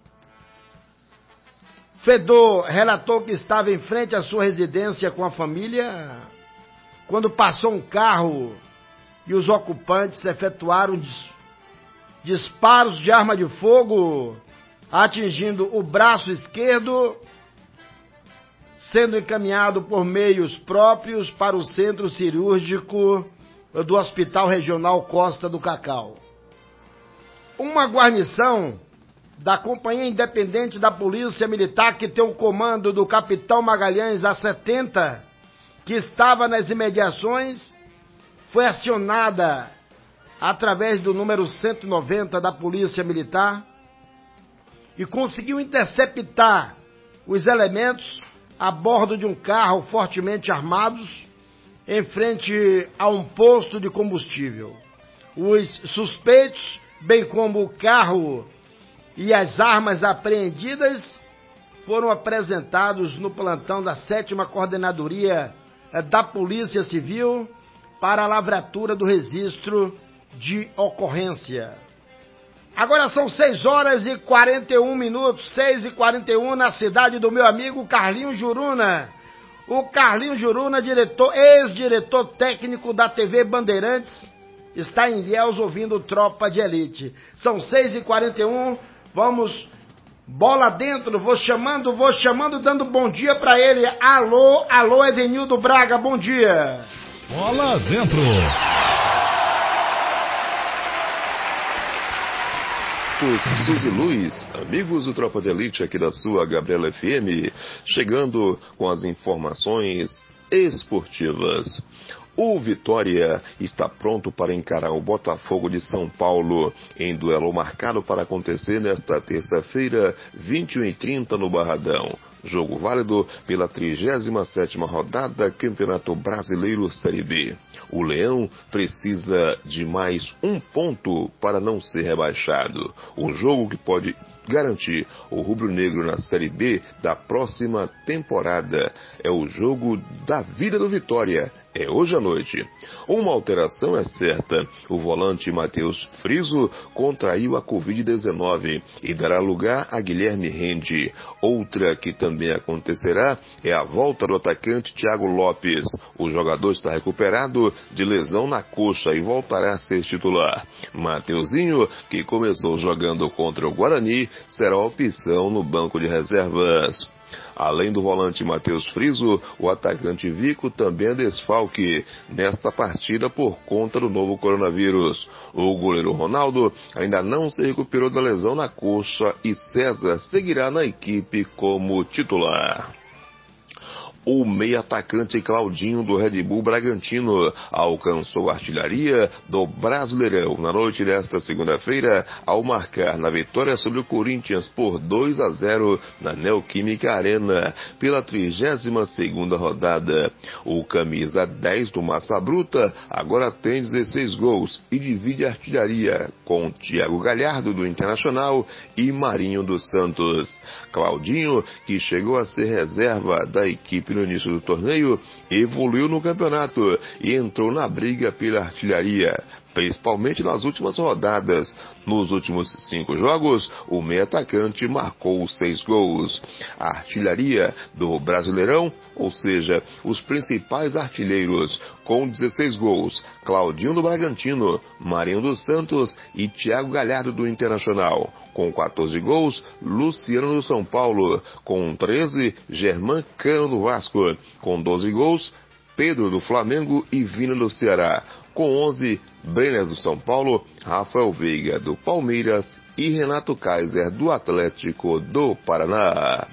Fedor relatou que estava em frente à sua residência com a família quando passou um carro e os ocupantes efetuaram disparos de arma de fogo, atingindo o braço esquerdo, sendo encaminhado por meios próprios para o centro cirúrgico do Hospital Regional Costa do Cacau. Uma guarnição da Companhia Independente da Polícia Militar, que tem o comando do Capitão Magalhães A70, que estava nas imediações, foi acionada através do número 190 da Polícia Militar e conseguiu interceptar os elementos a bordo de um carro fortemente armados em frente a um posto de combustível. Os suspeitos, bem como o carro e as armas apreendidas, foram apresentados no plantão da 7ª Coordenadoria da Polícia Civil para a lavratura do registro de ocorrência. Agora são 6 horas e 41 minutos, 6h41 na cidade do meu amigo Carlinho Juruna. O Carlinho Juruna, ex-diretor técnico da TV Bandeirantes, está em Ilhéus ouvindo Tropa de Elite. São 6h41, vamos bola dentro, vou chamando, dando bom dia pra ele. Alô, Edenildo Braga, bom dia. Bola dentro. Suzy Luiz, amigos do Tropa de Elite aqui da sua Gabriela FM, chegando com as informações esportivas. O Vitória está pronto para encarar o Botafogo de São Paulo em duelo marcado para acontecer nesta terça-feira, 21h30 no Barradão. Jogo válido pela 37ª rodada Campeonato Brasileiro Série B. O Leão precisa de mais um ponto para não ser rebaixado. O jogo que pode garantir o rubro-negro na Série B da próxima temporada é o jogo da vida do Vitória. É hoje à noite. Uma alteração é certa. O volante Matheus Friso contraiu a Covid-19 e dará lugar a Guilherme Rende. Outra que também acontecerá é a volta do atacante Thiago Lopes. O jogador está recuperado de lesão na coxa e voltará a ser titular. Mateuzinho, que começou jogando contra o Guarani, será opção no banco de reservas. Além do volante Matheus Friso, o atacante Vico também é desfalque nesta partida por conta do novo coronavírus. O goleiro Ronaldo ainda não se recuperou da lesão na coxa e César seguirá na equipe como titular. O meio-atacante Claudinho do Red Bull Bragantino alcançou a artilharia do Brasileirão na noite desta segunda-feira ao marcar na vitória sobre o Corinthians por 2-0 na Neoquímica Arena pela 32ª rodada. O camisa 10 do Massa Bruta agora tem 16 gols e divide a artilharia com Thiago Galhardo do Internacional e Marinho dos Santos. Claudinho, que chegou a ser reserva da equipe no início do torneio, evoluiu no campeonato e entrou na briga pela artilharia, principalmente nas últimas rodadas. Nos últimos 5 jogos, o meio-atacante marcou 6 gols. A artilharia do Brasileirão, ou seja, os principais artilheiros, com 16 gols, Claudinho do Bragantino, Marinho dos Santos e Thiago Galhardo do Internacional. Com 14 gols, Luciano do São Paulo. Com 13, Germán Cano do Vasco. Com 12 gols, Pedro do Flamengo e Vina do Ceará. Com 11, Brenner do São Paulo, Rafael Veiga do Palmeiras e Renato Kaiser do Atlético do Paraná.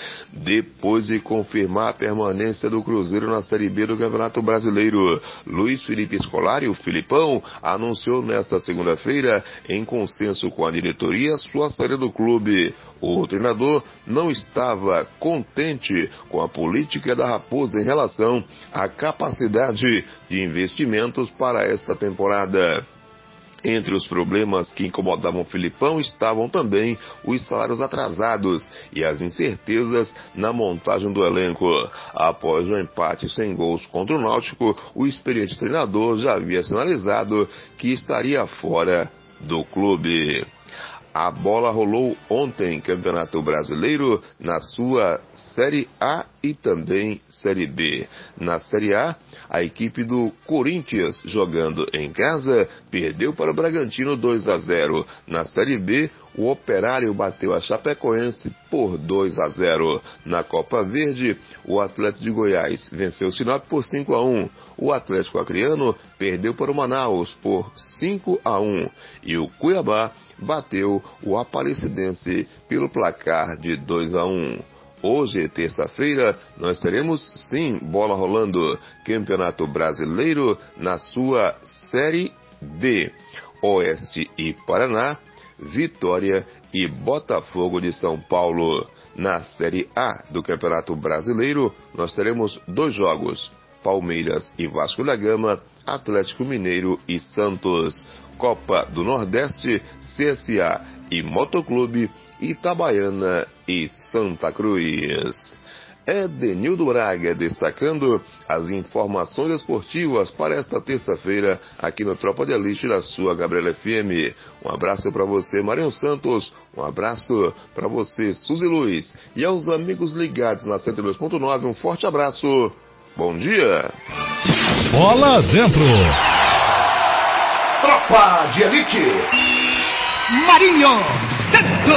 Depois de confirmar a permanência do Cruzeiro na Série B do Campeonato Brasileiro, Luiz Felipe Scolari, o Filipão, anunciou nesta segunda-feira, em consenso com a diretoria, sua saída do clube. O treinador não estava contente com a política da Raposa em relação à capacidade de investimentos para esta temporada. Entre os problemas que incomodavam o Filipão estavam também os salários atrasados e as incertezas na montagem do elenco. Após o empate sem gols contra o Náutico, o experiente treinador já havia sinalizado que estaria fora do clube. A bola rolou ontem, Campeonato Brasileiro, na sua Série A e também Série B. Na Série A, a equipe do Corinthians, jogando em casa, perdeu para o Bragantino 2-0. Na Série B, o Operário bateu a Chapecoense por 2-0. Na Copa Verde, o Atlético de Goiás venceu o Sinop por 5-1. O Atlético Acreano perdeu para o Manaus por 5-1. E o Cuiabá bateu o Aparecidense pelo placar de 2-1. Hoje, terça-feira, nós teremos sim bola rolando. Campeonato Brasileiro na sua Série D. Oeste e Paraná, Vitória e Botafogo de São Paulo. Na Série A do Campeonato Brasileiro, nós teremos 2 jogos. Palmeiras e Vasco da Gama, Atlético Mineiro e Santos. Copa do Nordeste, CSA e Motoclube, Itabaiana e Santa Cruz. Edenildo Braga destacando as informações esportivas para esta terça-feira aqui no Tropa de Elite da sua Gabriela FM. Um abraço para você, Marinho Santos. Um abraço para você, Suzy Luiz. E aos amigos ligados na 102.9, um forte abraço. Bom dia. Bola dentro. Tropa de Elite. Marinho dentro.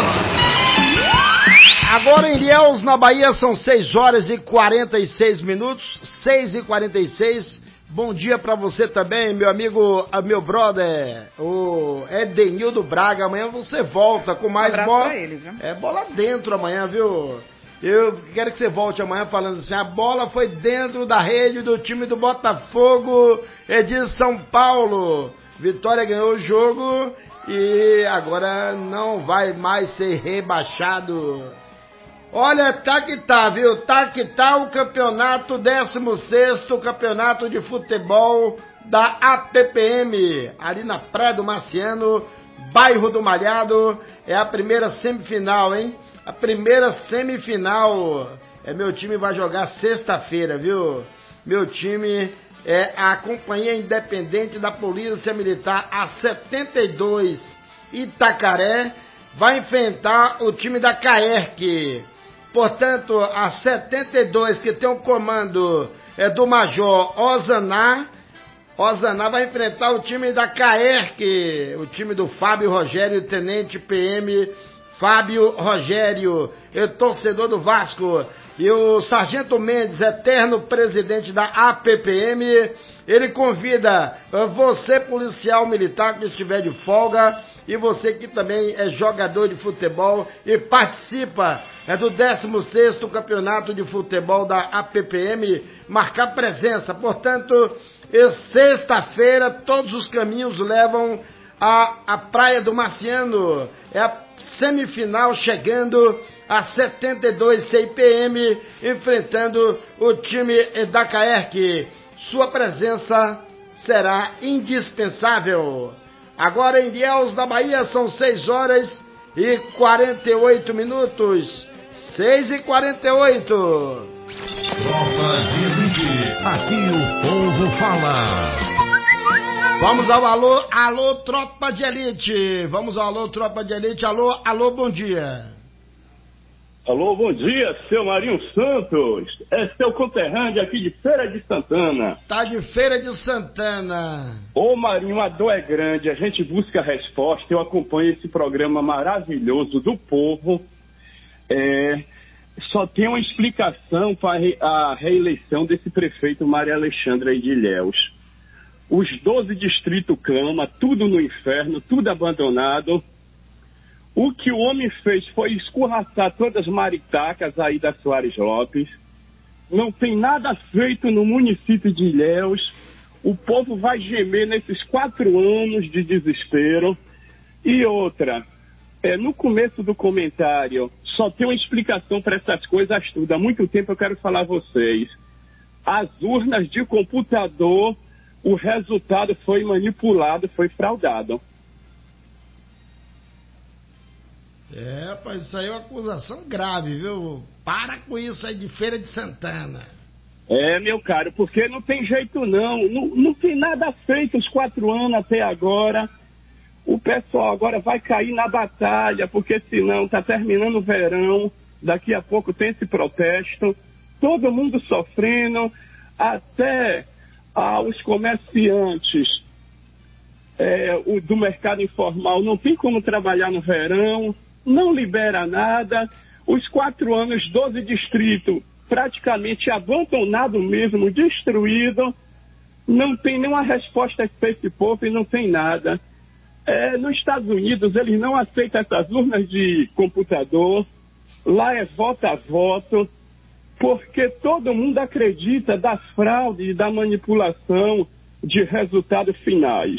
Agora em Ilhéus, na Bahia, são 6 horas e 46 minutos, 6h46. Bom dia pra você também, meu amigo, meu brother, o Edenildo Braga. Amanhã você volta com mais bola. Pra ele, viu? É bola dentro amanhã, viu? Eu quero que você volte amanhã falando assim, a bola foi dentro da rede do time do Botafogo de São Paulo. Vitória ganhou o jogo e agora não vai mais ser rebaixado. Olha, tá que tá, viu? Tá que tá o campeonato 16º, campeonato de futebol da APPM, ali na Praia do Marciano, bairro do Malhado. É a primeira semifinal, hein? A primeira semifinal. Meu time vai jogar sexta-feira, viu? Meu time é a Companhia Independente da Polícia Militar, a 72, Itacaré, vai enfrentar o time da CAERC. Portanto, a 72, que tem o comando do Major Ozaná, vai enfrentar o time da CAERC, o time do Fábio Rogério, Tenente PM Fábio Rogério, torcedor do Vasco. E o Sargento Mendes, eterno presidente da APPM, ele convida você, policial militar que estiver de folga, e você que também é jogador de futebol e participa do 16º Campeonato de Futebol da APPM, marcar presença. Portanto, sexta-feira, todos os caminhos levam à Praia do Marciano. É a semifinal chegando a 72 CIPM, enfrentando o time da CAERC. Sua presença será indispensável. Agora em Ilhéus, da Bahia, são 6h48. 6h48. Tropa de Elite. Aqui o povo fala. Vamos ao alô, Tropa de Elite. Vamos ao alô, Tropa de Elite. Alô, bom dia. Alô, bom dia, seu Marinho Santos. É seu conterrâneo aqui de Feira de Santana. Tá de Feira de Santana. Ô, Marinho, a dor é grande, a gente busca a resposta. Eu acompanho esse programa maravilhoso do povo. Só tem uma explicação para a reeleição desse prefeito Maria Alexandra aí de Ilhéus. Os 12 distritos clamam, tudo no inferno, tudo abandonado. O que o homem fez foi escorraçar todas as maritacas aí da Soares Lopes. Não tem nada feito no município de Ilhéus. O povo vai gemer nesses 4 anos de desespero. E outra, no começo do comentário, só tem uma explicação para essas coisas tudo. Há muito tempo eu quero falar a vocês. As urnas de computador, o resultado foi manipulado, foi fraudado. Rapaz, isso aí é uma acusação grave, viu? Para com isso aí de Feira de Santana. Meu caro, porque não tem jeito não. Não tem nada feito os 4 anos até agora. O pessoal agora vai cair na batalha, porque senão tá terminando o verão, daqui a pouco tem esse protesto, todo mundo sofrendo, até os comerciantes do mercado informal não tem como trabalhar no verão, não libera nada. Os 4 anos, 12 distritos praticamente abandonado mesmo, destruído, não tem nenhuma resposta para esse povo e não tem nada. Nos Estados Unidos eles não aceitam essas urnas de computador, lá é voto a voto, porque todo mundo acredita da fraude e da manipulação de resultados finais.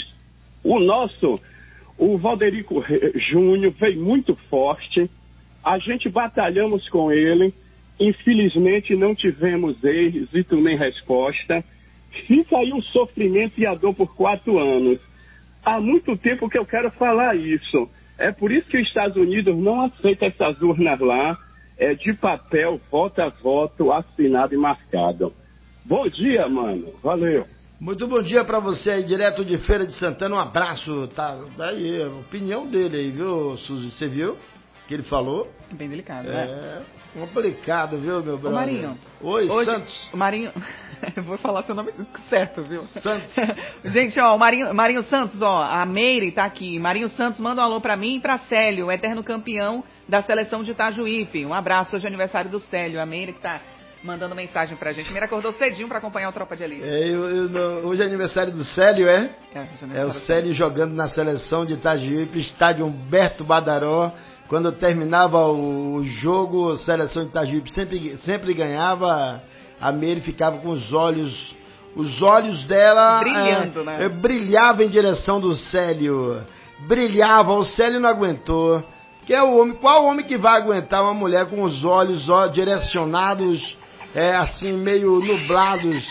O Valderico Júnior veio muito forte, a gente batalhamos com ele, infelizmente não tivemos êxito nem resposta, fica aí o sofrimento e a dor por 4 anos. Há muito tempo que eu quero falar isso, é por isso que os Estados Unidos não aceitam essas urnas lá, de papel, voto a voto, assinado e marcado. Bom dia, mano, valeu. Muito bom dia pra você aí, direto de Feira de Santana, um abraço, tá aí, a opinião dele aí, viu, Suzy, você viu que ele falou? Bem delicado, né? Complicado, viu, meu brother? Ô, Marinho. Oi, Santos. Marinho, eu vou falar seu nome certo, viu? Santos. Gente, ó, o Marinho Santos, ó, a Meire tá aqui. Marinho Santos, manda um alô pra mim e pra Célio, o eterno campeão da seleção de Itajuípe. Um abraço, hoje é aniversário do Célio, a Meire que tá mandando mensagem pra gente. Meire acordou cedinho pra acompanhar o Tropa de Elite. Hoje é aniversário do Célio, é? É o Célio jogando na seleção de Itajuípe, estádio Humberto Badaró. Quando terminava o jogo, seleção de Itajuípe sempre ganhava. A Meire ficava com os olhos dela brilhando, né? Brilhava em direção do Célio. Brilhava, o Célio não aguentou. Que é o homem, qual homem que vai aguentar uma mulher com os olhos direcionados, assim, meio nublados,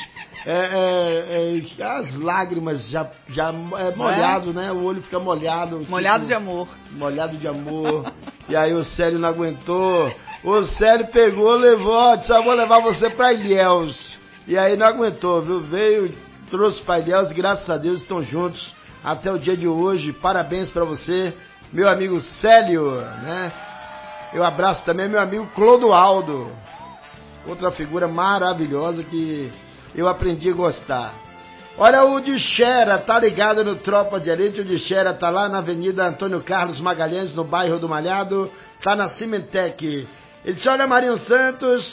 as lágrimas já molhado, né? O olho fica molhado. Molhado de amor. Molhado de amor. E aí o Célio não aguentou. O Célio pegou, levou, disse, vou levar você pra Ilhéus. E aí não aguentou, viu? Veio, trouxe pra Ilhéus, e graças a Deus estão juntos até o dia de hoje. Parabéns pra você, meu amigo Célio, né? Eu abraço também meu amigo Clodoaldo, outra figura maravilhosa que eu aprendi a gostar. Olha, o de Xera tá ligado no Tropa de Elite. O de Xera tá lá na Avenida Antônio Carlos Magalhães, no bairro do Malhado, tá na Cimentec. Ele disse, olha, Marinho Santos,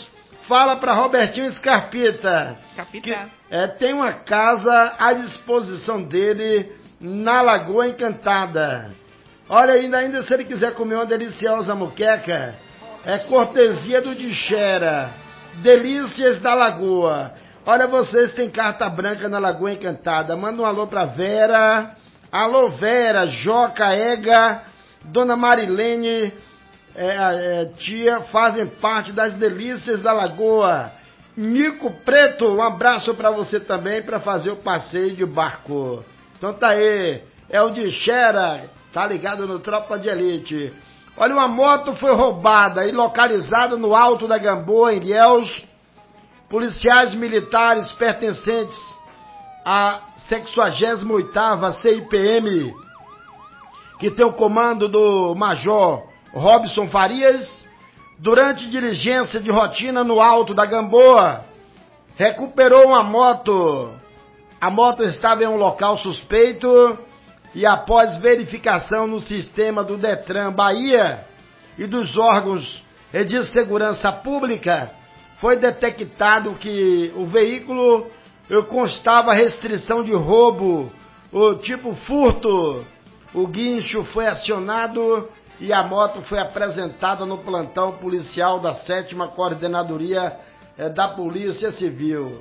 fala para Robertinho Scarpita. Capitão. Tem uma casa à disposição dele na Lagoa Encantada. Olha, ainda se ele quiser comer uma deliciosa moqueca, é cortesia do Dixera. Delícias da Lagoa. Olha, vocês têm carta branca na Lagoa Encantada. Manda um alô pra Vera. Alô, Vera, Joca, Ega, Dona Marilene, tia, fazem parte das delícias da Lagoa. Nico Preto, um abraço pra você também, pra fazer o passeio de barco. Então tá aí, é o Dixera, tá ligado no Tropa de Elite. Olha, uma moto foi roubada e localizada no Alto da Gamboa, em Ilhéus. Policiais militares pertencentes à 68ª CIPM, que tem o comando do Major Robson Farias, durante diligência de rotina no Alto da Gamboa, recuperou uma moto. A moto estava em um local suspeito e, após verificação no sistema do Detran Bahia e dos órgãos de segurança pública, foi detectado que o veículo constava restrição de roubo, o tipo furto. O guincho foi acionado e a moto foi apresentada no plantão policial da 7ª Coordenadoria da Polícia Civil.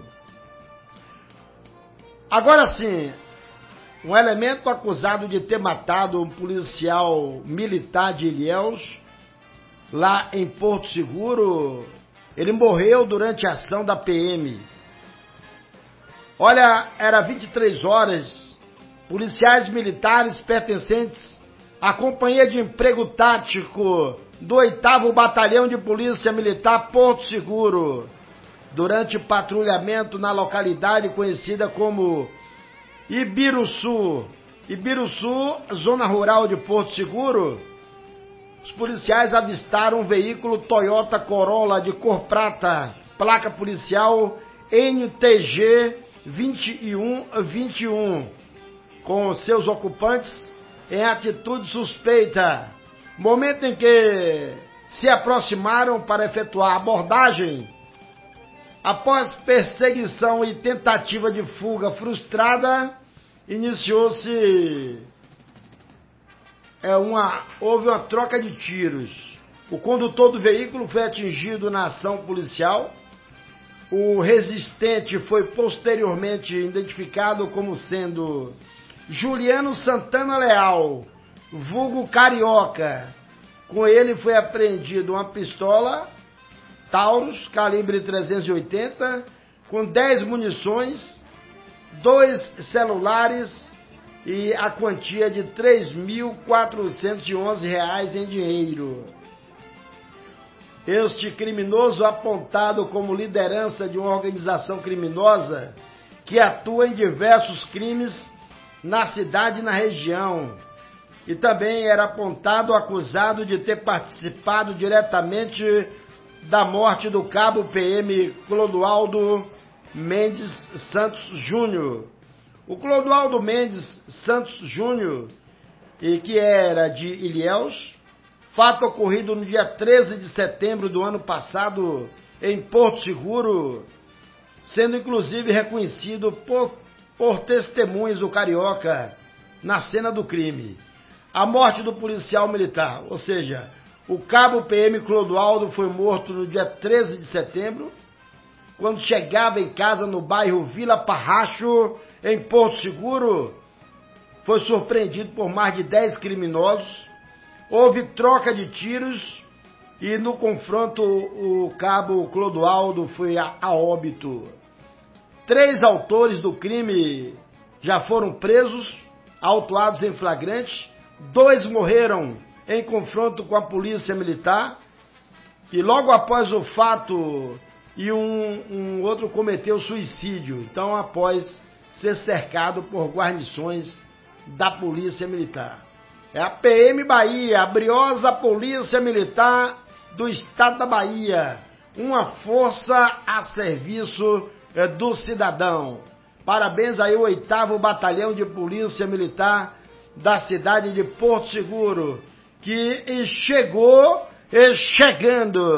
Agora sim, um elemento acusado de ter matado um policial militar de Ilhéus, lá em Porto Seguro, ele morreu durante a ação da PM. Olha, era 23 horas, policiais militares pertencentes à Companhia de Emprego Tático do 8º Batalhão de Polícia Militar Porto Seguro, durante patrulhamento na localidade conhecida como Ibiruçu, zona rural de Porto Seguro, os policiais avistaram um veículo Toyota Corolla de cor prata, placa policial NTG 2121, com seus ocupantes em atitude suspeita. Momento em que se aproximaram para efetuar a abordagem, após perseguição e tentativa de fuga frustrada, houve uma troca de tiros. O condutor do veículo foi atingido na ação policial. O resistente foi posteriormente identificado como sendo Juliano Santana Leal, vulgo Carioca. Com ele foi apreendido uma pistola Taurus, calibre 380, com 10 munições, 2 celulares e a quantia de R$ 3.411 em dinheiro. Este criminoso, apontado como liderança de uma organização criminosa que atua em diversos crimes na cidade e na região, e também era apontado acusado de ter participado diretamente da morte do cabo PM Clodoaldo Mendes Santos Júnior. O Clodoaldo Mendes Santos Júnior, que era de Ilhéus, fato ocorrido no dia 13 de setembro do ano passado em Porto Seguro, sendo inclusive reconhecido por testemunhas do Carioca na cena do crime. A morte do policial militar, ou seja, o cabo PM Clodoaldo foi morto no dia 13 de setembro, quando chegava em casa no bairro Vila Parracho, em Porto Seguro. Foi surpreendido por mais de 10 criminosos. Houve troca de tiros e no confronto o cabo Clodoaldo foi a óbito. 3 autores do crime já foram presos, autuados em flagrante. 2 morreram em confronto com a polícia militar. E logo após o fato, um outro cometeu suicídio. Então, após ser cercado por guarnições da polícia militar. É a PM Bahia, a briosa polícia militar do estado da Bahia. Uma força a serviço do cidadão. Parabéns aí ao 8º Batalhão de Polícia Militar da cidade de Porto Seguro, que chegando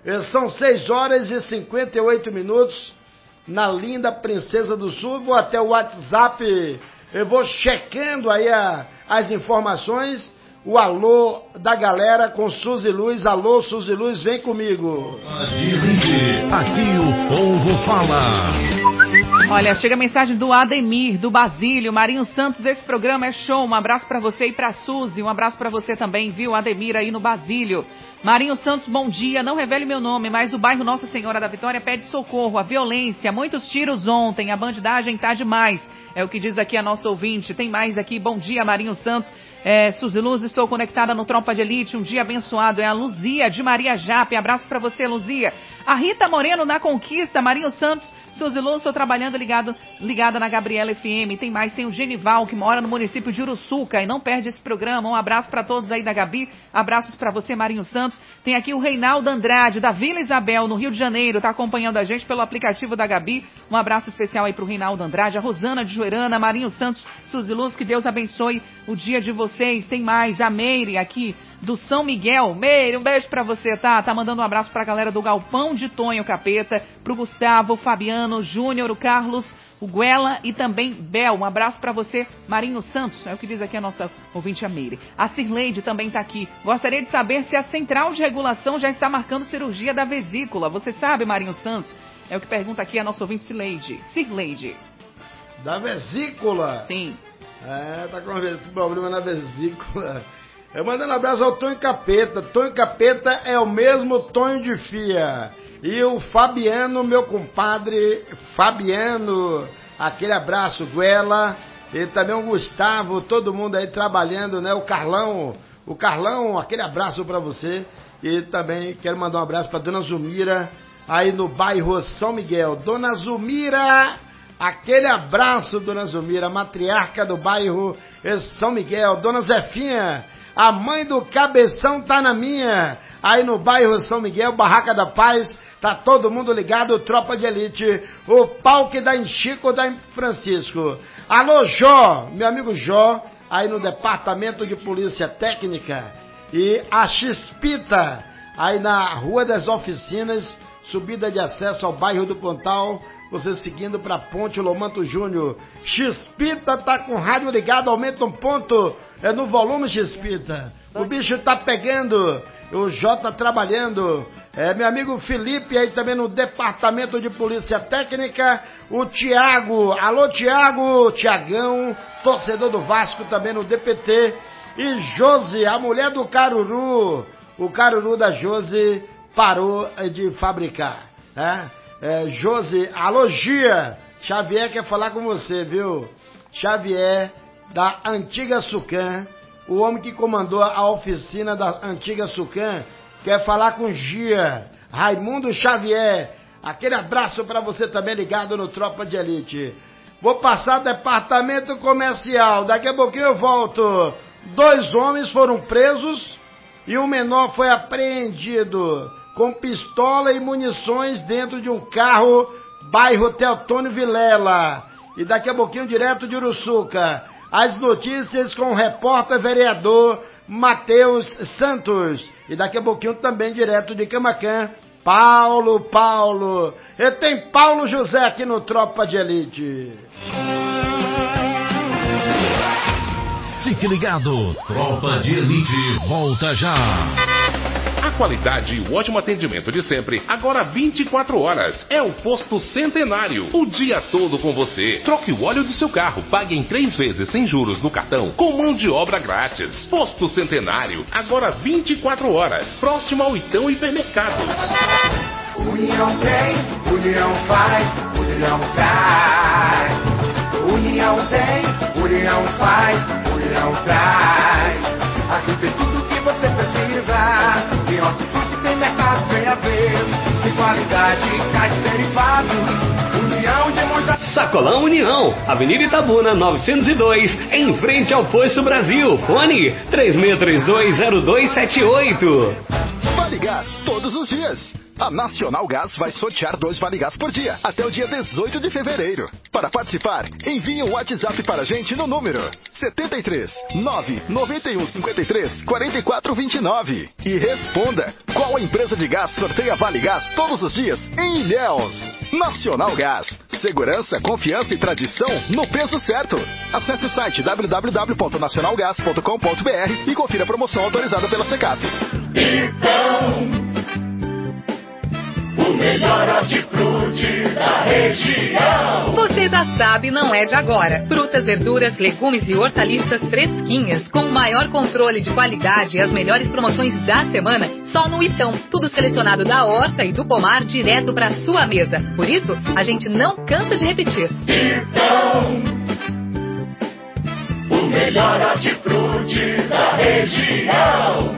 São 6 horas e 58 minutos na linda Princesa do Sul. Vou até o WhatsApp, eu vou checando aí as informações. O alô da galera com Suzy Luz. Alô, Suzy Luz, vem comigo. Aqui o povo fala. Olha, chega a mensagem do Ademir, do Basílio. Marinho Santos, esse programa é show. Um abraço pra você e pra Suzy. Um abraço pra você também, viu, Ademir, aí no Basílio. Marinho Santos, bom dia. Não revele meu nome, mas o bairro Nossa Senhora da Vitória pede socorro. A violência, muitos tiros ontem. A bandidagem tá demais. É o que diz aqui a nossa ouvinte. Tem mais aqui. Bom dia, Marinho Santos. Suzy Luz, estou conectada no Tropa de Elite. Um dia abençoado. É a Luzia de Maria Jape. Abraço pra você, Luzia. A Rita Moreno na Conquista. Marinho Santos, Suzy Luz, estou trabalhando ligada na Gabriela FM. Tem mais, tem o Genival, que mora no município de Uruçuca e não perde esse programa. Um abraço para todos aí da Gabi. Abraços para você, Marinho Santos. Tem aqui o Reinaldo Andrade, da Vila Isabel, no Rio de Janeiro. Está acompanhando a gente pelo aplicativo da Gabi. Um abraço especial aí para o Reinaldo Andrade. A Rosana de Joerana, Marinho Santos, Suzy Luz, que Deus abençoe o dia de vocês. Tem mais, a Meire aqui do São Miguel. Meire, um beijo pra você, tá? Tá mandando um abraço pra galera do Galpão de Tonho Capeta, pro Gustavo, Fabiano, Júnior, o Carlos, o Guela e também Bel. Um abraço pra você, Marinho Santos. É o que diz aqui a nossa ouvinte, a Meire. A Cirleide também tá aqui. Gostaria de saber se a Central de Regulação já está marcando cirurgia da vesícula. Você sabe, Marinho Santos? É o que pergunta aqui a nossa ouvinte, Cirleide. Da vesícula? Sim. Tá com problema na vesícula. Eu mandando um abraço ao Tonho Capeta. Tonho Capeta é o mesmo Tonho de Fia. E o Fabiano, meu compadre, Fabiano. Aquele abraço, Guela. E também o Gustavo, todo mundo aí trabalhando, né? O Carlão, aquele abraço pra você. E também quero mandar um abraço pra Dona Zumira, aí no bairro São Miguel. Dona Zumira, aquele abraço, Dona Zumira, matriarca do bairro São Miguel. Dona Zefinha, a mãe do Cabeção tá na minha. Aí no bairro São Miguel, Barraca da Paz, tá todo mundo ligado, Tropa de Elite. O pau que dá em Chico, dá em Francisco. Alô, Jó, meu amigo Jó, aí no Departamento de Polícia Técnica. E a Chispita, aí na Rua das Oficinas, subida de acesso ao bairro do Pontal, você seguindo pra Ponte Lomanto Júnior. Chispita tá com o rádio ligado, aumenta um ponto no volume, Chispita. O bicho tá pegando, o Jota trabalhando. Meu amigo Felipe aí também no Departamento de Polícia Técnica. O Tiago, alô Tiago, Tiagão, torcedor do Vasco também no DPT. E Josi, a mulher do Caruru, o Caruru da Josi parou de fabricar, né? Josi, alô Gia, Xavier quer falar com você, viu? Xavier, da antiga Sucan, o homem que comandou a oficina da antiga Sucan, quer falar com Gia. Raimundo Xavier, aquele abraço pra você também ligado no Tropa de Elite. Vou passar departamento comercial, daqui a pouquinho eu volto. 2 homens foram presos e um menor foi apreendido com pistola e munições dentro de um carro, bairro Teotônio Vilela. E daqui a pouquinho, direto de Uruçuca, as notícias com o repórter vereador Matheus Santos. E daqui a pouquinho também, direto de Camaquã, Paulo. E tem Paulo José aqui no Tropa de Elite. Fique ligado, Tropa de Elite volta já. A qualidade e o ótimo atendimento de sempre, agora 24 horas. É o Posto Centenário. O dia todo com você. Troque o óleo do seu carro. Pague em 3 vezes sem juros no cartão, com mão de obra grátis. Posto Centenário, agora 24 horas. Próximo ao Itão Hipermercados. União tem, união faz, união traz. União tem, união faz, união traz. Aqui tem tudo que você precisa. Tem hortifruti, tem mercado, vem a ver. Tem qualidade, cais derivados. União demonstra... Sacolão União, Avenida Itabuna 902, em frente ao Fosso Brasil. Fone 36320278. Vale Gás, todos os dias. A Nacional Gás vai sortear 2 Vale Gás por dia, até o dia 18 de fevereiro. Para participar, envie um WhatsApp para a gente no número 73 991 53 44 29 e responda qual a empresa de gás sorteia Vale Gás todos os dias em Ilhéus. Nacional Gás. Segurança, confiança e tradição no peso certo. Acesse o site www.nacionalgas.com.br e confira a promoção autorizada pela Secap. O melhor hortifruti da região. Você já sabe, não é de agora. Frutas, verduras, legumes e hortaliças fresquinhas, com o maior controle de qualidade e as melhores promoções da semana, só no Itão. Tudo selecionado da horta e do pomar direto para sua mesa. Por isso, a gente não cansa de repetir. Itão, o melhor hortifruti da região.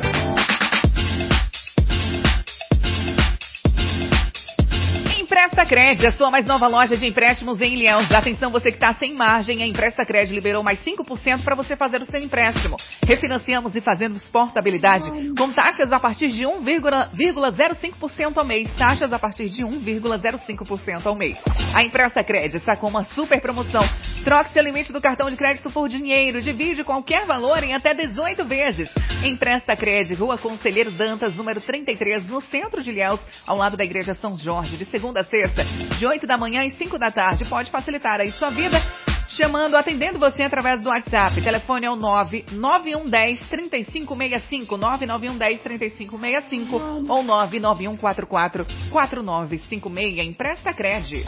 Emprestacred, a sua mais nova loja de empréstimos em Ilhéus. Atenção, você que está sem margem, a Emprestacred liberou mais 5% para você fazer o seu empréstimo. Refinanciamos e fazemos portabilidade com taxas a partir de 1,05% ao mês. Taxas a partir de 1,05% ao mês. A Emprestacred está com uma super promoção. Troque seu limite do cartão de crédito por dinheiro. Divide qualquer valor em até 18 vezes. Emprestacred, Rua Conselheiro Dantas, número 33, no centro de Ilhéus, ao lado da Igreja São Jorge, de segunda a sexta, de 8 da manhã e 5 da tarde. Pode facilitar aí sua vida, atendendo você através do WhatsApp. Telefone é o 99110-3565, 99110-3565 ou 99144-4956. Emprestacred.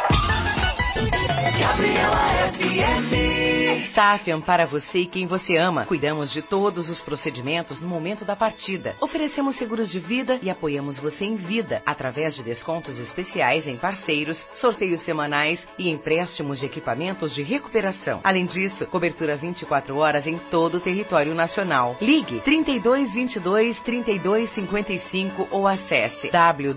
Gabriela FM. SAF ampara você e quem você ama. Cuidamos de todos os procedimentos no momento da partida. Oferecemos seguros de vida e apoiamos você em vida, através de descontos especiais em parceiros, sorteios semanais e empréstimos de equipamentos de recuperação. Além disso, cobertura 24 horas em todo o território nacional. Ligue 3222-3255 ou acesse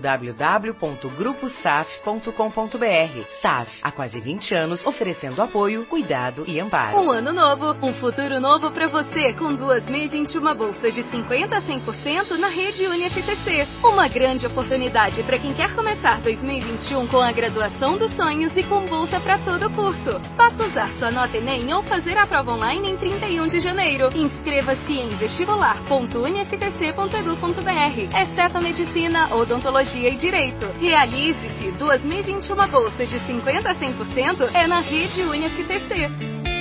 www.gruposaf.com.br. SAF, há quase 20 anos, oferecendo apoio, cuidado e amparo. Um ano novo, um futuro novo para você, com 2021 bolsas de 50% a 100% na rede UniFTC. Uma grande oportunidade para quem quer começar 2021 com a graduação dos sonhos e com bolsa para todo o curso. Basta usar sua nota ENEM ou fazer a prova online em 31 de janeiro. Inscreva-se em vestibular.uniftc.edu.br, exceto medicina, odontologia e direito. Realize-se, 2021 bolsas de 50% a 100% é na rede UniFTC.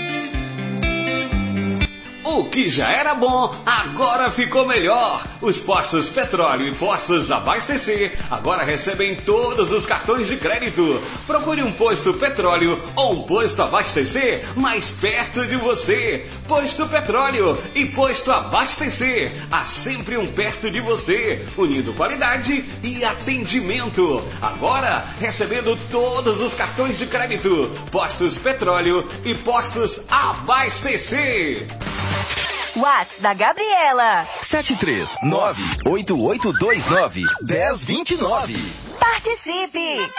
O que já era bom, agora ficou melhor. Os postos Petróleo e postos Abastecer agora recebem todos os cartões de crédito. Procure um posto Petróleo ou um posto Abastecer mais perto de você. Posto Petróleo e posto Abastecer, há sempre um perto de você, unindo qualidade e atendimento. Agora recebendo todos os cartões de crédito. Postos Petróleo e postos Abastecer. WhatsApp da Gabriela 739-8829-1029. Participe!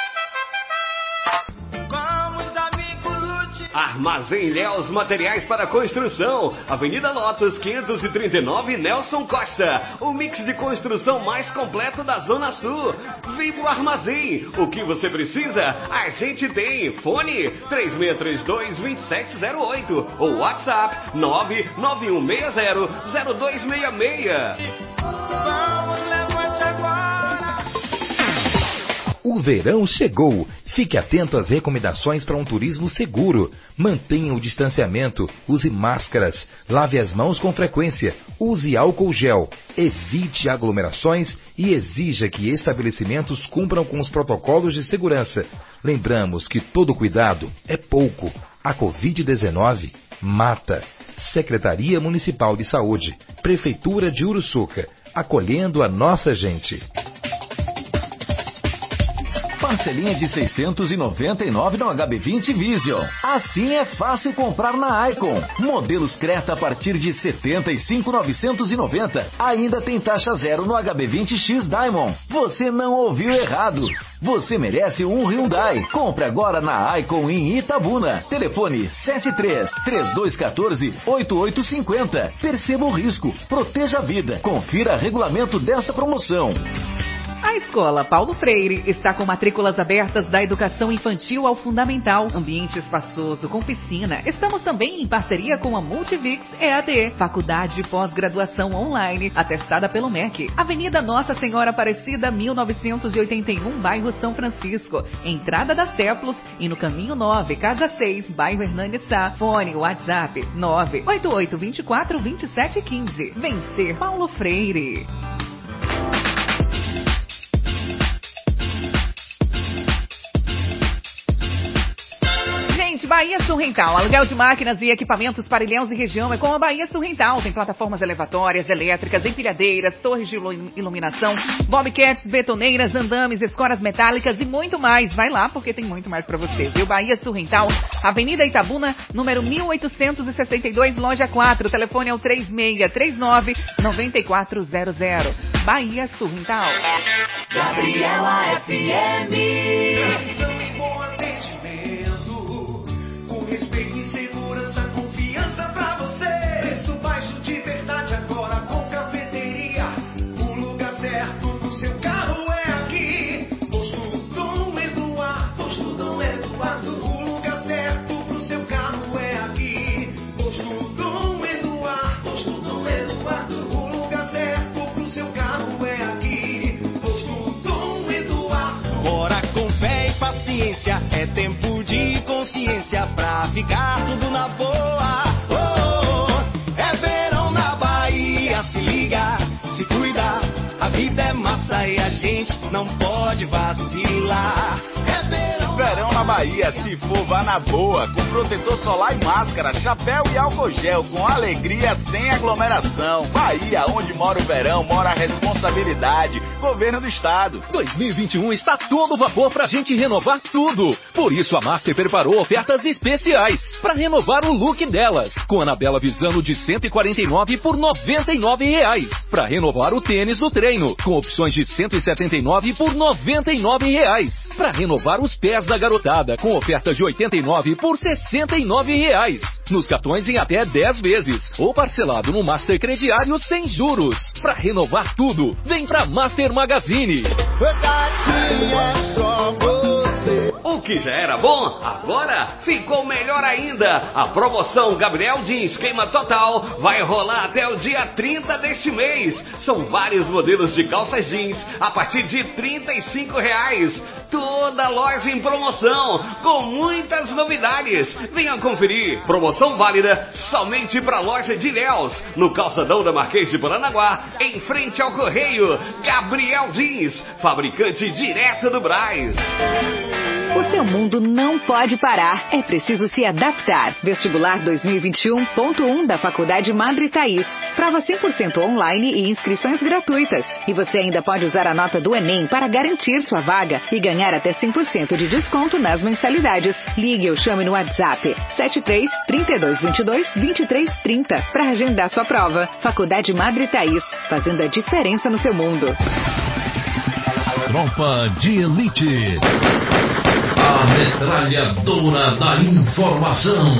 Armazém Ilhéus Materiais para Construção, Avenida Lotus 539, Nelson Costa. O mix de construção mais completo da Zona Sul. Vem pro Armazém. O que você precisa, a gente tem. Fone 3632-2708 ou WhatsApp 99160-0266. O verão chegou. Fique atento às recomendações para um turismo seguro. Mantenha o distanciamento, use máscaras, lave as mãos com frequência, use álcool gel, evite aglomerações e exija que estabelecimentos cumpram com os protocolos de segurança. Lembramos que todo cuidado é pouco. A Covid-19 mata. Secretaria Municipal de Saúde, Prefeitura de Uruçuca, acolhendo a nossa gente. Parcelinha de R$ 699 no HB20 Vision. Assim é fácil comprar na Icon. Modelos Creta a partir de R$ 75.990. Ainda tem taxa zero no HB20X Diamond. Você não ouviu errado. Você merece um Hyundai. Compre agora na Icon em Itabuna. Telefone 73-3214-8850. Perceba o risco, proteja a vida. Confira regulamento dessa promoção. A Escola Paulo Freire está com matrículas abertas da educação infantil ao fundamental. Ambiente espaçoso com piscina. Estamos também em parceria com a Multivix EAD, Faculdade de Pós-Graduação Online, atestada pelo MEC. Avenida Nossa Senhora Aparecida, 1981, bairro São Francisco. Entrada da Ceplos e no Caminho 9, Casa 6, bairro Hernani Sá. Fone WhatsApp 988242715. Vencer Paulo Freire. Bahia Sul Rental, aluguel de máquinas e equipamentos para Ilhéus e região é com a Bahia Sul Rental. Tem plataformas elevatórias, elétricas, empilhadeiras, torres de iluminação, bobcats, betoneiras, andames, escoras metálicas e muito mais. Vai lá porque tem muito mais para você, viu? Bahia Sul Rental, Avenida Itabuna, número 1862, loja 4. O telefone é o 3639-9400. Bahia Sul Rental. Gabriela FM. Respeito e segurança, confiança pra você. Preço baixo de verdade agora com cafeteria. O lugar certo do seu carro é aqui. Posto Dom Eduardo. Posto Dom Eduardo. O lugar certo pro seu carro é aqui. Posto Dom Eduardo. Posto Dom Eduardo. O lugar certo pro seu carro é aqui. Posto Dom Eduardo. Bora com fé e paciência, é tempo de consciência pra ficar tudo na boa. Oh, oh, oh. É verão na Bahia, se liga, se cuida. A vida é massa e a gente não pode vacilar. É verão na Bahia, se for vá na boa, com protetor solar e máscara, chapéu e álcool gel, com alegria, sem aglomeração. Bahia, onde mora o verão, mora a responsabilidade. Governo do Estado. 2021 está todo vapor pra gente renovar tudo. Por isso a Master preparou ofertas especiais para renovar o look delas. Com Anabela Visano de 149 por R$ 99. Para renovar o tênis do treino, com opções de 179 por R$ 99. Para renovar os pés da garotada, com ofertas de 89 por R$ 69. Nos cartões em até 10 vezes. Ou parcelado no Master Crediário sem juros. Para renovar tudo, vem pra Master Magazine. O que já era bom, agora ficou melhor ainda. A promoção Gabriel Jeans Queima Total vai rolar até o dia 30 deste mês. São vários modelos de calças jeans a partir de R$ 35. Toda loja em promoção, com muitas novidades. Venha conferir. Promoção válida somente para a loja de Ilhéus, no calçadão da Marquês de Paranaguá, em frente ao Correio. Gabriel Jeans, fabricante direto do Brás. O seu mundo não pode parar, é preciso se adaptar. Vestibular 2021.1 da Faculdade Madre Thaís. Prova 100% online e inscrições gratuitas. E você ainda pode usar a nota do Enem para garantir sua vaga e ganhar até 100% de desconto nas mensalidades. Ligue ou chame no WhatsApp 73 3222 2330 para agendar sua prova. Faculdade Madre Thaís, fazendo a diferença no seu mundo. Tropa de Elite. A metralhadora da informação.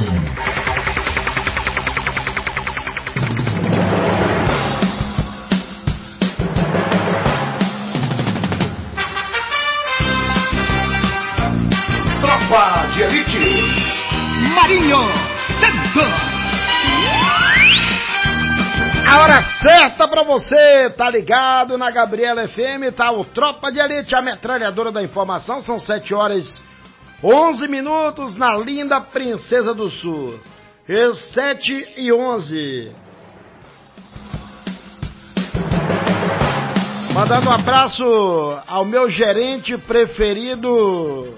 Tropa de Elite. Marinho, dentro. A hora certa pra você, tá ligado na Gabriela FM, tá o Tropa de Elite, a metralhadora da informação. São 7 horas 11 minutos na linda Princesa do Sul. 7h11. Mandando um abraço ao meu gerente preferido.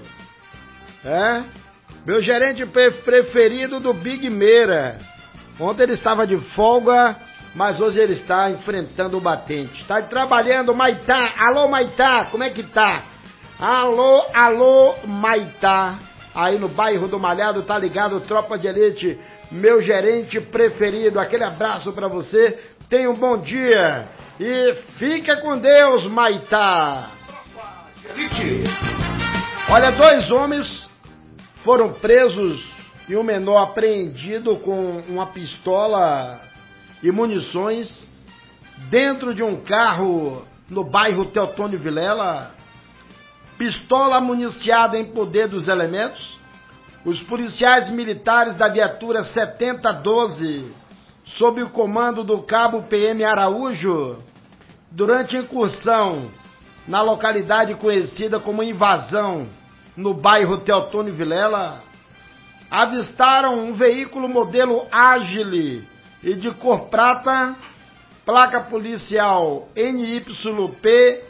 Meu gerente preferido do Big Meira. Ontem ele estava de folga, mas hoje ele está enfrentando o batente. Está trabalhando, Maitá. Alô, Maitá, como é que tá? Alô, Maitá. Aí no bairro do Malhado, tá ligado? Tropa de Elite, meu gerente preferido. Aquele abraço pra você. Tenha um bom dia. E fica com Deus, Maitá. Tropa de Elite. Olha, 2 homens foram presos e um menor apreendido com uma pistola e munições dentro de um carro no bairro Teotônio Vilela. Pistola municiada em poder dos elementos. Os policiais militares da viatura 7012, sob o comando do cabo PM Araújo, durante incursão na localidade conhecida como Invasão, no bairro Teotônio Vilela, avistaram um veículo modelo Agile e de cor prata, placa policial NYP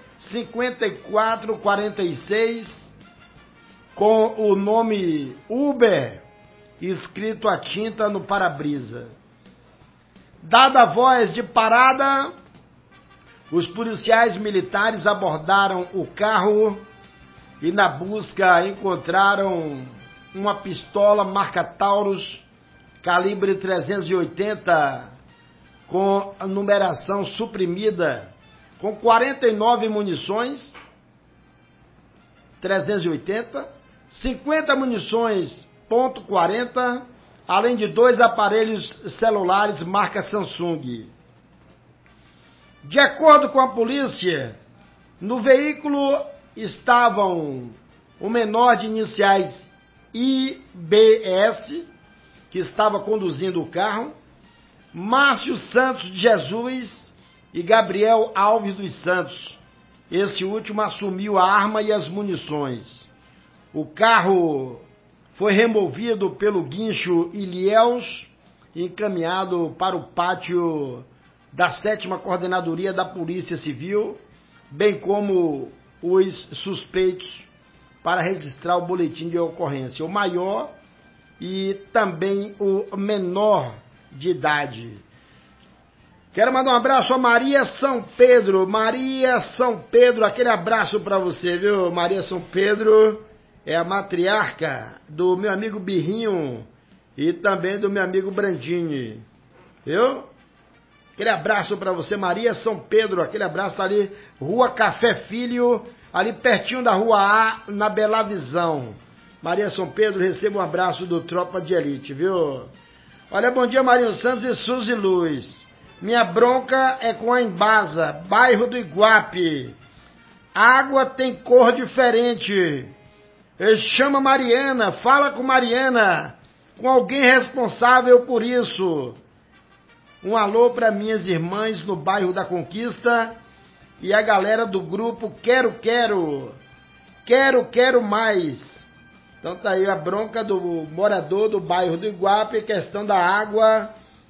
5446, com o nome Uber escrito a tinta no para-brisa. Dada a voz de parada, os policiais militares abordaram o carro e na busca encontraram uma pistola marca Taurus, calibre 380, com a numeração suprimida, com 49 munições, 380, 50 munições .40, além de 2 aparelhos celulares marca Samsung. De acordo com a polícia, no veículo estavam o menor de iniciais IBS, que estava conduzindo o carro, Márcio Santos de Jesus e Gabriel Alves dos Santos. Esse último assumiu a arma e as munições. O carro foi removido pelo guincho Ilhéus e encaminhado para o pátio da 7ª Coordenadoria da Polícia Civil, bem como os suspeitos, para registrar o boletim de ocorrência. O maior e também o menor de idade. Quero mandar um abraço a Maria São Pedro. Maria São Pedro, aquele abraço para você, viu? Maria São Pedro é a matriarca do meu amigo Birrinho e também do meu amigo Brandini. Viu? Aquele abraço para você, Maria São Pedro. Aquele abraço, tá ali, Rua Café Filho, ali pertinho da Rua A, na Bela Visão. Maria São Pedro, receba um abraço do Tropa de Elite, viu? Olha, bom dia, Marinho Santos e Suzy Luz. Minha bronca é com a Embasa, bairro do Iguape. A água tem cor diferente. Chama Mariana, fala com Mariana, com alguém responsável por isso. Um alô para minhas irmãs no bairro da Conquista e a galera do grupo Quero Mais. Então tá aí a bronca do morador do bairro do Iguape, questão da água,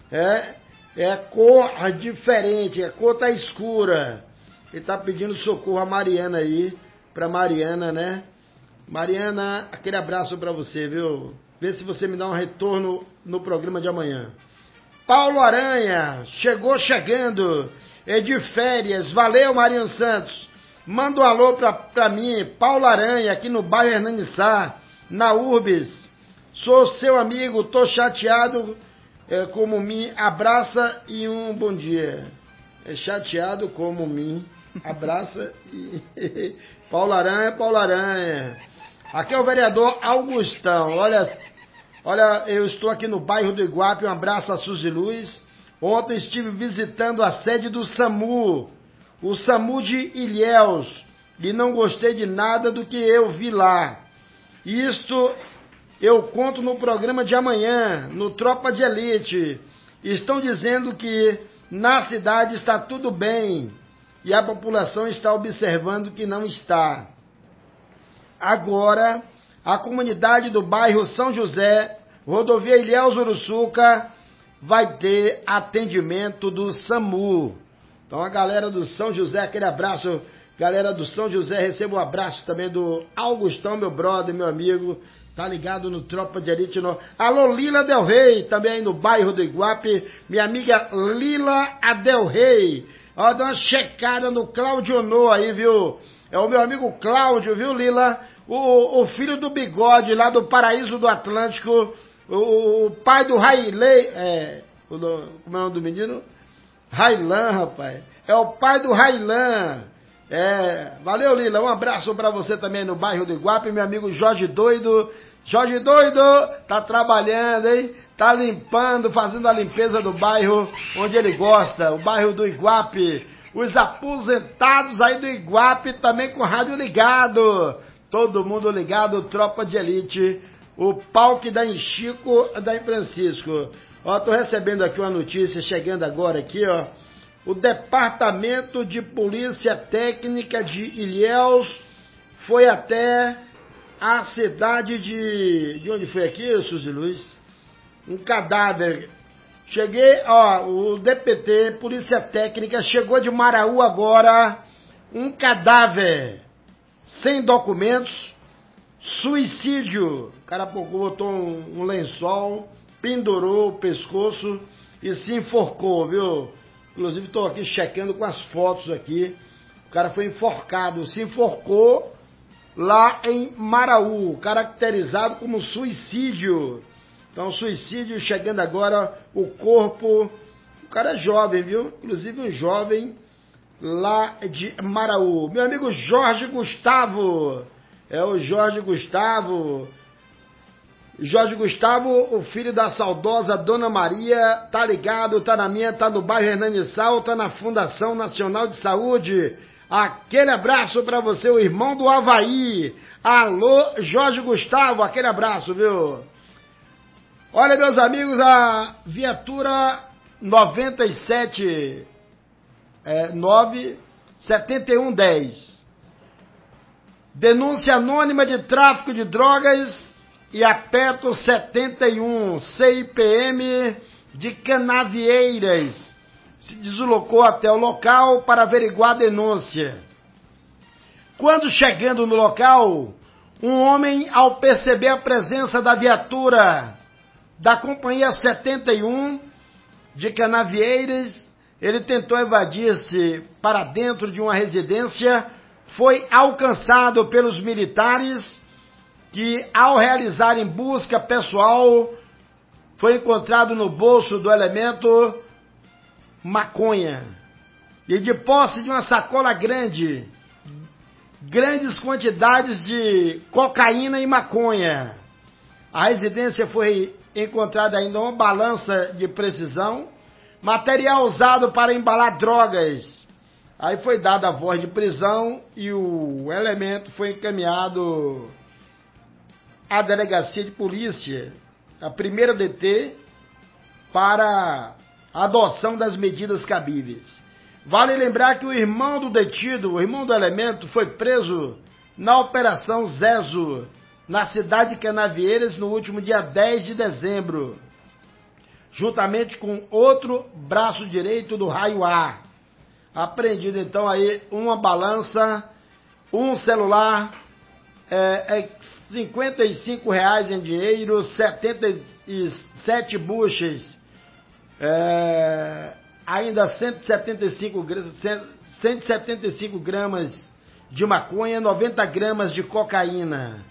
é cor diferente, a cor tá escura. Ele tá pedindo socorro a Mariana aí, pra Mariana, né? Mariana, aquele abraço pra você, viu? Vê se você me dá um retorno no programa de amanhã. Paulo Aranha, chegando, é de férias, valeu Marinho Santos. Manda um alô pra mim, Paulo Aranha, aqui no bairro Hernanissá, na Urbis. Sou seu amigo, tô chateado como mim, abraça e um bom dia. É chateado como mim, abraça e... Paulo Aranha. Aqui é o vereador Augustão, olha, eu estou aqui no bairro do Iguape, um abraço a Suzy Luz. Ontem estive visitando a sede do SAMU, o SAMU de Ilhéus, e não gostei de nada do que eu vi lá. Isto eu conto no programa de amanhã, no Tropa de Elite. Estão dizendo que na cidade está tudo bem e a população está observando que não está. Agora, a comunidade do bairro São José, rodovia Ilhéus Uruçuca, vai ter atendimento do SAMU. Então a galera do São José, aquele abraço, galera do São José, receba um abraço também do Augustão, meu brother, meu amigo, tá ligado no Tropa de Elite. Alô, Lila Del Rey, também aí no bairro do Iguape, minha amiga Lila Del Rey. Ó, dá uma checada no Claudio No aí, viu? É o meu amigo Cláudio, viu, Lila? O filho do Bigode, lá do Paraíso do Atlântico, o pai do Railei, como é o nome do menino? Railan, rapaz. É o pai do Railan. Valeu, Lila. Um abraço pra você também no bairro do Iguape, meu amigo Jorge Doido. Jorge Doido, tá trabalhando, hein? Tá limpando, fazendo a limpeza do bairro onde ele gosta, o bairro do Iguape. Os aposentados aí do Iguape também com rádio ligado. Todo mundo ligado, Tropa de Elite. O pau que dá em Chico, dá em Francisco. Ó, tô recebendo aqui uma notícia, chegando agora aqui, ó. O Departamento de Polícia Técnica de Ilhéus foi até a cidade de onde foi aqui, Suzy Luiz? Um cadáver. Cheguei, ó, o DPT, Polícia Técnica, chegou de Maraú agora, um cadáver, sem documentos, suicídio. O cara botou um lençol, pendurou o pescoço e se enforcou, viu? Inclusive estou aqui checando com as fotos aqui. O cara foi enforcado, se enforcou lá em Maraú, caracterizado como suicídio. Então, suicídio, chegando agora, o corpo. O cara é jovem, viu? Inclusive um jovem lá de Maraú. Meu amigo Jorge Gustavo. É o Jorge Gustavo. Jorge Gustavo, o filho da saudosa Dona Maria, tá ligado, tá na minha, tá no bairro Hernani Sal, tá na Fundação Nacional de Saúde. Aquele abraço pra você, o irmão do Havaí. Alô, Jorge Gustavo, aquele abraço, viu? Olha, meus amigos, a viatura 97110. Denúncia anônima de tráfico de drogas e apeto 71, CIPM de Canavieiras. Se deslocou até o local para averiguar a denúncia. Quando chegando no local, um homem, ao perceber a presença da viatura da Companhia 71 de Canavieiras, ele tentou evadir-se para dentro de uma residência, foi alcançado pelos militares que, ao realizarem busca pessoal, foi encontrado no bolso do elemento maconha. E de posse de uma sacola grande, grandes quantidades de cocaína e maconha. A residência foi encontrada ainda uma balança de precisão, material usado para embalar drogas. Aí foi dada a voz de prisão e o elemento foi encaminhado à delegacia de polícia, a primeira DT, para a adoção das medidas cabíveis. Vale lembrar que o irmão do detido, o irmão do elemento, foi preso na Operação Zezo, na cidade de Canavieiras, no último dia 10 de dezembro, juntamente com outro braço direito do raio A. Apreendido então aí uma balança, um celular, R$55 em dinheiro, 77 buchas, ainda 175 gramas de maconha, 90 gramas de cocaína.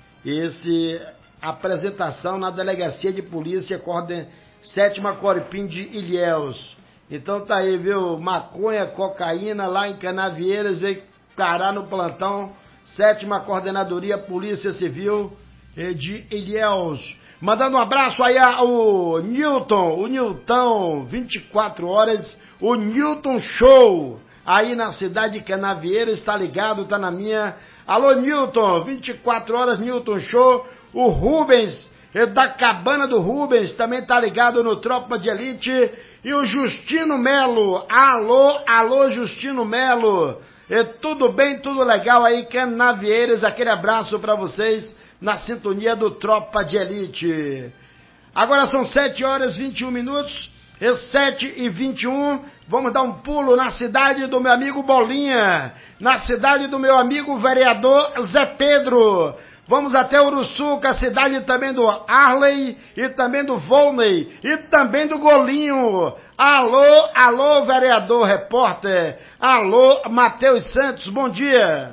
Apresentação na Delegacia de Polícia 7ª Corpim de Ilhéus. Então tá aí, viu? Maconha, cocaína lá em Canavieiras, veio parar no plantão 7ª Coordenadoria Polícia Civil de Ilhéus. Mandando um abraço aí ao Newton, 24 horas, o Newton Show, aí na cidade de Canavieiras, tá ligado, tá na minha. Alô, Newton, 24 horas, Newton Show. O Rubens, da Cabana do Rubens, também tá ligado no Tropa de Elite. E o Justino Melo, alô, Justino Melo. Tudo bem, tudo legal aí, Canavieiras, aquele abraço pra vocês na sintonia do Tropa de Elite. Agora são 7 horas e 21 minutos, 7h21, vamos dar um pulo na cidade do meu amigo Bolinha, na cidade do meu amigo vereador Zé Pedro. Vamos até Uruçuca, a cidade também do Arley e também do Volney e também do Golinho. Alô, vereador, repórter. Alô, Matheus Santos, bom dia.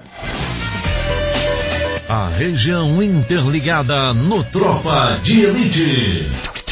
A região interligada no Tropa de Elite.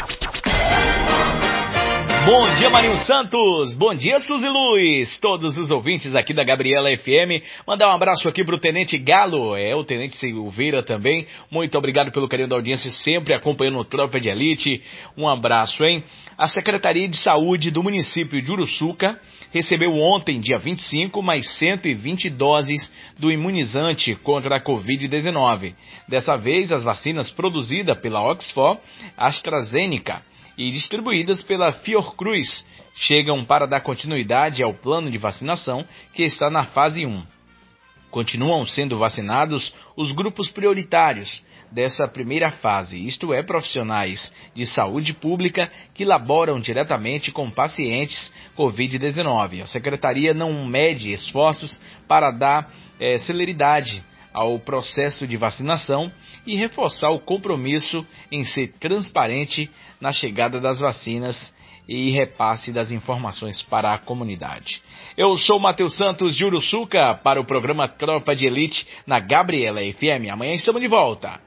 Bom dia, Marinho Santos. Bom dia, Suzy Luiz. Todos os ouvintes aqui da Gabriela FM. Mandar um abraço aqui pro Tenente Galo, o Tenente Silveira também. Muito obrigado pelo carinho da audiência, sempre acompanhando o Tropa de Elite. Um abraço, hein? A Secretaria de Saúde do município de Uruçuca recebeu ontem, dia 25, mais 120 doses do imunizante contra a Covid-19. Dessa vez, as vacinas produzidas pela Oxford AstraZeneca e distribuídas pela Fiocruz chegam para dar continuidade ao plano de vacinação que está na fase 1. Continuam sendo vacinados os grupos prioritários dessa primeira fase, isto é, profissionais de saúde pública que laboram diretamente com pacientes Covid-19. A Secretaria não mede esforços para dar celeridade ao processo de vacinação e reforçar o compromisso em ser transparente na chegada das vacinas e repasse das informações para a comunidade. Eu sou Matheus Santos de Uruçuca para o programa Tropa de Elite na Gabriela FM. Amanhã estamos de volta.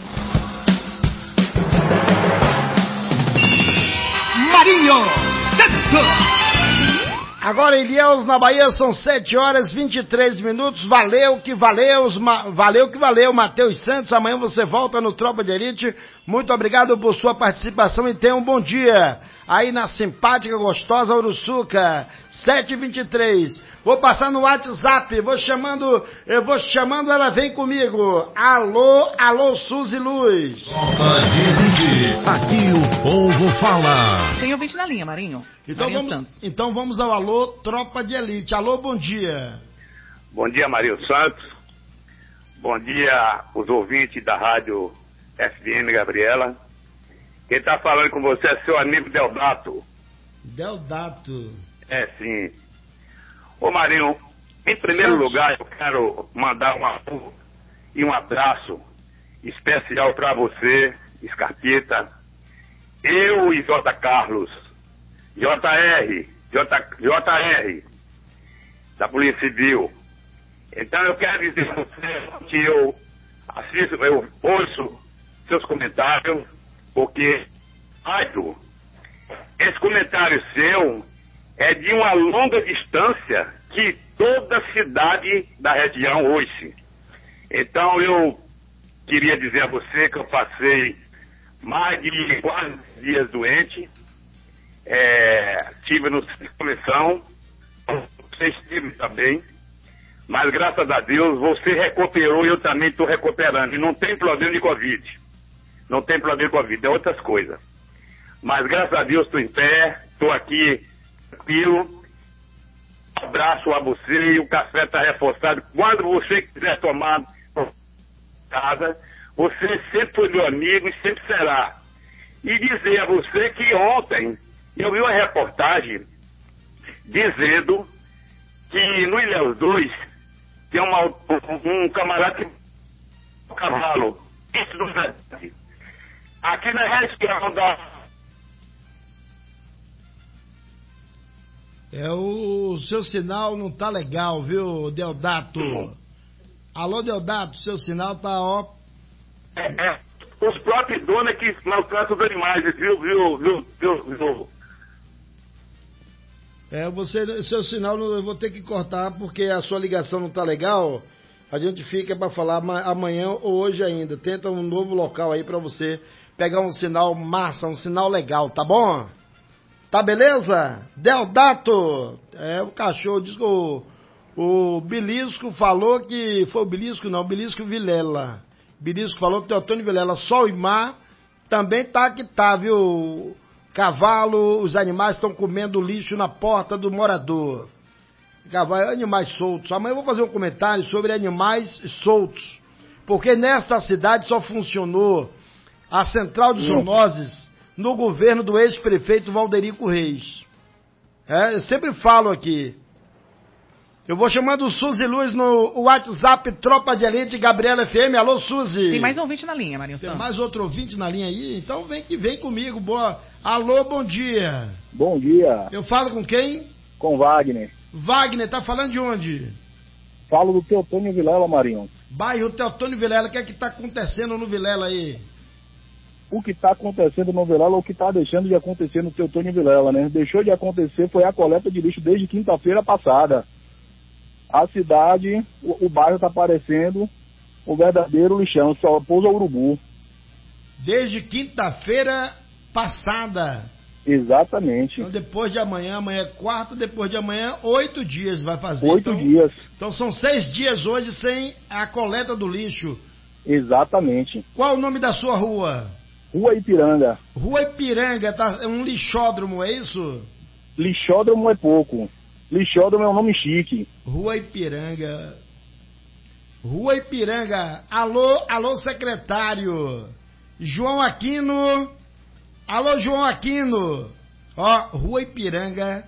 Marinho Santos. Agora em Ilhéus, na Bahia, são 7h23. Valeu que valeu, Matheus Santos. Amanhã você volta no Tropa de Elite. Muito obrigado por sua participação e tenha um bom dia. Aí na simpática, gostosa Uruçuca, 7h23. Vou passar no WhatsApp, eu vou chamando, ela vem comigo. Alô, Suzy Luz. Tropa de Elite, aqui o povo fala. Tem ouvinte na linha, Marinho. Então vamos ao alô, Tropa de Elite. Alô, bom dia. Bom dia, Marinho Santos. Bom dia, os ouvintes da Rádio FM Gabriela. Quem está falando com você é seu amigo Deodato. Deodato. É, sim. Ô Marinho, em primeiro lugar eu quero mandar um alô e um abraço especial para você, Scarpita, eu e J. Carlos, JR, da Polícia Civil. Então eu quero dizer a você que eu ouço seus comentários, porque, esse comentário seu é de uma longa distância que toda cidade da região ouve. Então eu queria dizer a você que eu passei mais de 4 dias doente, estive no centro de coleção, você esteve também, mas graças a Deus você recuperou e eu também estou recuperando, e não tem problema de Covid. Não tem problema de Covid, é outras coisas. Mas graças a Deus estou em pé, estou aqui tranquilo. Um abraço a você e o café está reforçado. Quando você quiser tomar casa, você sempre foi meu amigo e sempre será. E dizer a você que ontem eu vi uma reportagem dizendo que no Ilhéus 2 tem um camarada que um cavalo. Isso não é verdade. Aqui na região da... O seu sinal não tá legal, viu, Deodato? Alô, Deodato, seu sinal tá ó... Os próprios donos que maltratam os animais, viu? Seu sinal eu vou ter que cortar porque a sua ligação não tá legal. A gente fica para falar amanhã ou hoje ainda. Tenta um novo local aí para você pegar um sinal massa, um sinal legal, tá bom? Tá beleza? Deodato! O cachorro diz que o Belisco falou que... Foi o Belisco não, o Belisco Vilela. Belisco falou que tem Antônio Vilela, Sol e Mar, também tá que tá, viu? Cavalo, os animais estão comendo lixo na porta do morador. Cavalo, animais soltos. Amanhã eu vou fazer um comentário sobre animais soltos. Porque nesta cidade só funcionou a central de zoonoses no governo do ex-prefeito Valderico Reis. Eu sempre falo aqui. Eu vou chamando o Suzy Luz no WhatsApp Tropa de Elite Gabriela FM. Alô, Suzy. Tem mais um ouvinte na linha, Marinho Santos. Tem mais outro ouvinte na linha aí? Então vem comigo. Boa. Alô, bom dia. Bom dia. Eu falo com quem? Com Wagner. Wagner, tá falando de onde? Falo do Teotônio Vilela, Marinho. Bairro Teotônio Vilela, o que é que tá acontecendo no Vilela aí? O que está acontecendo no Vilela, ou o que está deixando de acontecer no Teotônio Vilela, né? Deixou de acontecer foi a coleta de lixo desde quinta-feira passada. A cidade, o bairro está parecendo o verdadeiro lixão, só pousa urubu. Desde quinta-feira passada. Exatamente. Então depois de amanhã, amanhã é quarta, depois de amanhã 8 dias vai fazer. 8 dias. Então são 6 dias hoje sem a coleta do lixo. Exatamente. Qual o nome da sua rua? Rua Ipiranga. Rua Ipiranga, tá? É um lixódromo, é isso? Lixódromo é pouco. Lixódromo é um nome chique. Rua Ipiranga. Rua Ipiranga. Alô, secretário. João Aquino. Alô, João Aquino. Ó, Rua Ipiranga.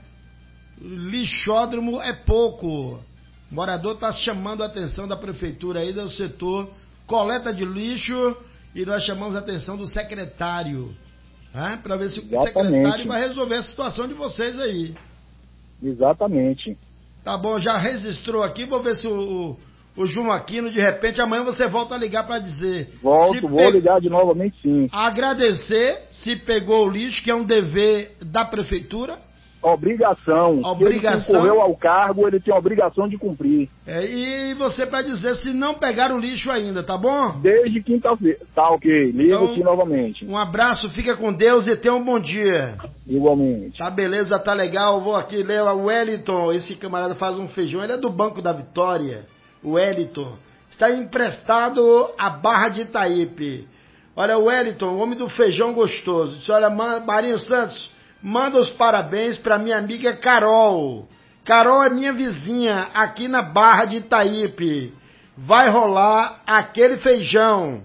Lixódromo é pouco. O morador tá chamando a atenção da prefeitura aí do setor coleta de lixo e nós chamamos a atenção do secretário, né, para ver se o secretário vai resolver a situação de vocês aí. Exatamente. Tá bom, já registrou aqui, vou ver se o João Aquino, de repente, amanhã você volta a ligar para dizer. Vou ligar de novamente, sim. Agradecer se pegou o lixo, que é um dever da prefeitura. Obrigação. Se ele concorreu ao cargo, ele tem a obrigação de cumprir. E você para dizer se não pegar o lixo ainda, tá bom? Desde quinta-feira. Tá ok, ligo aqui novamente. Um abraço, fica com Deus e tenha um bom dia. Igualmente. Tá beleza, tá legal. Vou aqui ler o Wellington, esse camarada faz um feijão, ele é do Banco da Vitória. O Wellington está emprestado à Barra de Itaípe. Olha, o Wellington, o homem do feijão gostoso. Disse, olha, Marinho Santos, manda os parabéns para minha amiga Carol. Carol é minha vizinha aqui na Barra de Itaípe. Vai rolar aquele feijão.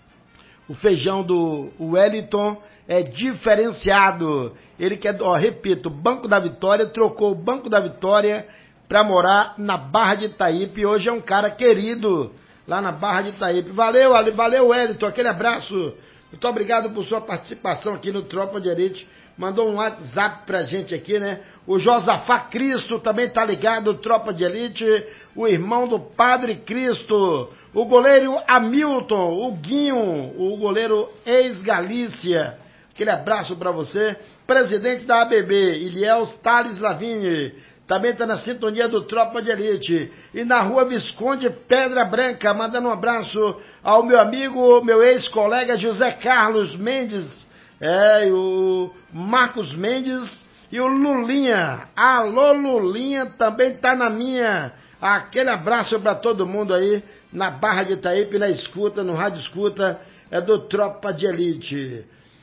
O feijão do Wellington é diferenciado. Ele quer, repito, Banco da Vitória, trocou o Banco da Vitória para morar na Barra de Itaípe. Hoje é um cara querido lá na Barra de Itaípe. Valeu, Wellington, aquele abraço. Muito obrigado por sua participação aqui no Tropa de Elite. Mandou um WhatsApp pra gente aqui, né? O Josafá Cristo também tá ligado, Tropa de Elite. O irmão do Padre Cristo. O goleiro Hamilton, o Guinho, o goleiro ex-Galícia. Aquele abraço pra você. Presidente da ABB, Iliels Thales Lavigne. Também tá na sintonia do Tropa de Elite. E na rua Visconde Pedra Branca, mandando um abraço ao meu amigo, meu ex-colega José Carlos Mendes. E o Marcos Mendes e o Lulinha. Alô, Lulinha, também tá na minha. Aquele abraço pra todo mundo aí na Barra de Itaípe, na escuta, no rádio escuta, é do Tropa de Elite.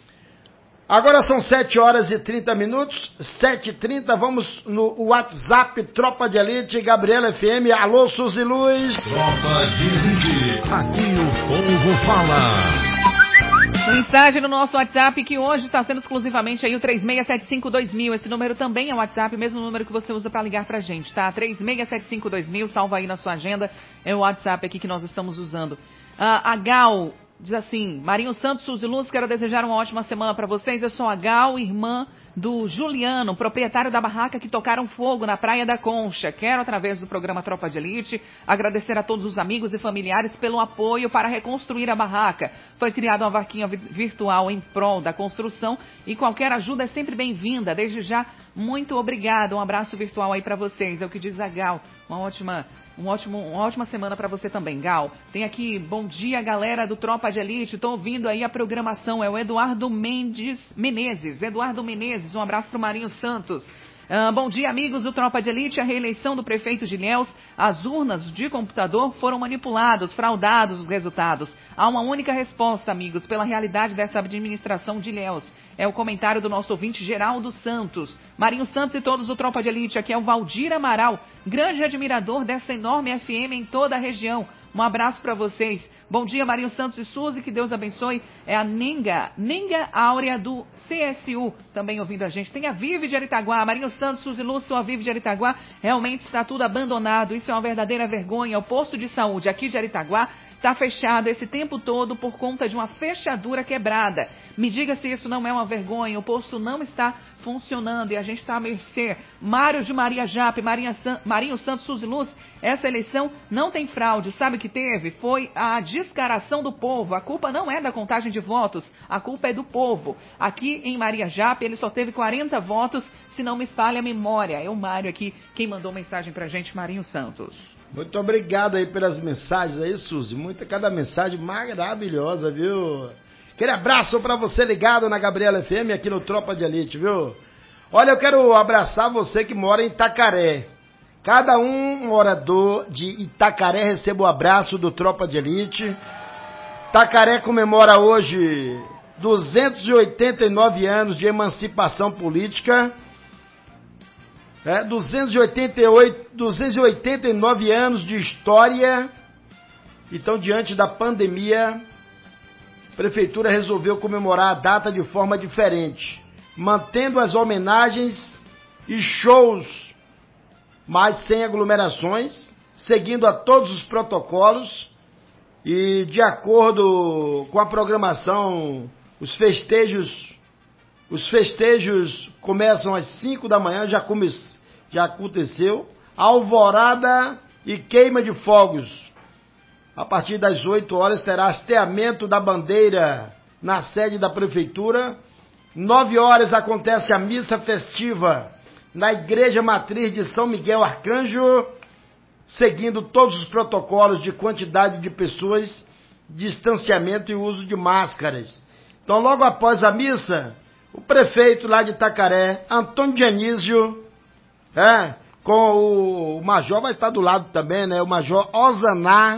Agora são 7h30, 7h30, vamos no WhatsApp Tropa de Elite, Gabriela FM, alô Suzy Luz. Tropa de Elite, aqui o povo fala. Mensagem no nosso WhatsApp que hoje está sendo exclusivamente aí o 36752000. Esse número também é o WhatsApp, mesmo número que você usa para ligar pra gente, tá? 36752000, salva aí na sua agenda, é o WhatsApp aqui que nós estamos usando. A Gal diz assim, Marinho Santos, Suzy Luz, quero desejar uma ótima semana para vocês. Eu sou a Gal, irmã do Juliano, proprietário da barraca que tocaram fogo na Praia da Concha. Quero, através do programa Tropa de Elite, agradecer a todos os amigos e familiares pelo apoio para reconstruir a barraca. Foi criada uma vaquinha virtual em prol da construção e qualquer ajuda é sempre bem-vinda. Desde já, muito obrigado. Um abraço virtual aí para vocês. É o que diz a Gal. Uma ótima semana para você também, Gal. Tem aqui, bom dia, galera do Tropa de Elite. Tô ouvindo aí a programação. É o Eduardo Menezes. Eduardo Menezes, um abraço pro Marinho Santos. Bom dia, amigos do Tropa de Elite. A reeleição do prefeito de Ilhéus, as urnas de computador foram manipuladas, fraudados os resultados. Há uma única resposta, amigos, pela realidade dessa administração de Ilhéus. É o comentário do nosso ouvinte Geraldo Santos. Marinho Santos e todos do Tropa de Elite, aqui é o Valdir Amaral, grande admirador dessa enorme FM em toda a região. Um abraço para vocês. Bom dia, Marinho Santos e Suzy, que Deus abençoe. É a Nenga Áurea do CSU, também ouvindo a gente. Tem a Vive de Aritaguá, Marinho Santos, Suzy Luz, sua Vive de Aritaguá. Realmente está tudo abandonado, isso é uma verdadeira vergonha. O posto de saúde aqui de Aritaguá está fechado esse tempo todo por conta de uma fechadura quebrada. Me diga se isso não é uma vergonha. O posto não está funcionando e a gente está a mercê. Mário de Maria Jape, Marinho Santos, Suzy Luz, essa eleição não tem fraude. Sabe o que teve? Foi a descaração do povo. A culpa não é da contagem de votos, a culpa é do povo. Aqui em Maria Jape ele só teve 40 votos, se não me falha a memória. É o Mário aqui, quem mandou mensagem pra gente, Marinho Santos. Muito obrigado aí pelas mensagens aí, Suzy. Cada mensagem maravilhosa, viu? Aquele abraço pra você ligado na Gabriela FM aqui no Tropa de Elite, viu? Olha, eu quero abraçar você que mora em Itacaré. Cada um morador de Itacaré recebe o abraço do Tropa de Elite. Itacaré comemora hoje 289 anos de emancipação política. 289 anos de história. Então, diante da pandemia, a Prefeitura resolveu comemorar a data de forma diferente, mantendo as homenagens e shows, mas sem aglomerações, seguindo a todos os protocolos e de acordo com a programação, os festejos começam às 5 da manhã, já aconteceu, alvorada e queima de fogos. A partir das 8 horas terá hasteamento da bandeira na sede da Prefeitura. 9 horas acontece a missa festiva na Igreja Matriz de São Miguel Arcanjo, seguindo todos os protocolos de quantidade de pessoas, distanciamento e uso de máscaras. Então, logo após a missa, o prefeito lá de Itacaré, Antônio Dionísio, com o major vai estar do lado também, né? O major Ozaná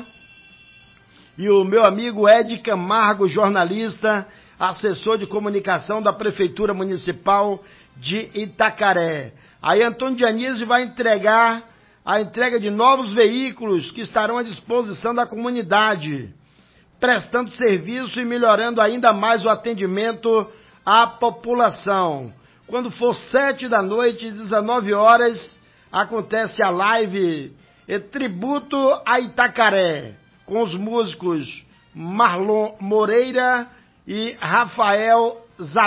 e o meu amigo Ed Camargo, jornalista, assessor de comunicação da Prefeitura Municipal de Itacaré. Aí Antônio Dionísio vai entregar a entrega de novos veículos que estarão à disposição da comunidade, prestando serviço e melhorando ainda mais o atendimento à população. Quando for 7 da noite, 19 horas, acontece a live Tributo a Itacaré, com os músicos Marlon Moreira e Rafael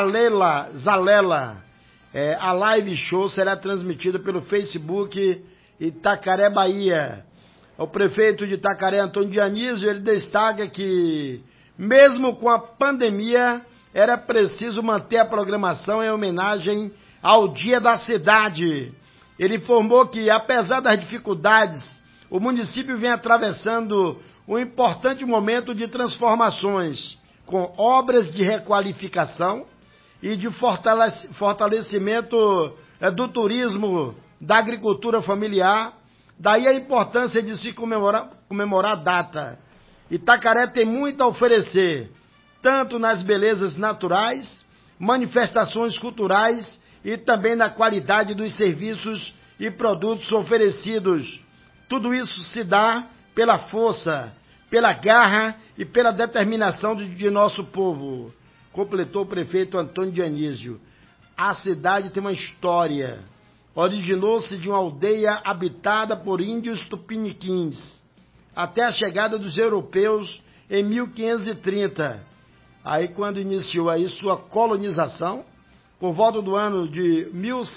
Zalela. A live show será transmitida pelo Facebook Itacaré, Bahia. O prefeito de Itacaré, Antônio Dionísio, ele destaca que, mesmo com a pandemia, era preciso manter a programação em homenagem ao Dia da Cidade. Ele informou que, apesar das dificuldades, o município vem atravessando um importante momento de transformações, com obras de requalificação e de fortalecimento do turismo, da agricultura familiar. Daí a importância de se comemorar a data. Itacaré tem muito a oferecer, tanto nas belezas naturais, manifestações culturais e também na qualidade dos serviços e produtos oferecidos. Tudo isso se dá pela força, pela garra e pela determinação de nosso povo, completou o prefeito Antônio Dionísio. A cidade tem uma história. Originou-se de uma aldeia habitada por índios tupiniquins, até a chegada dos europeus em 1530. Aí, quando iniciou aí sua colonização, por volta do ano de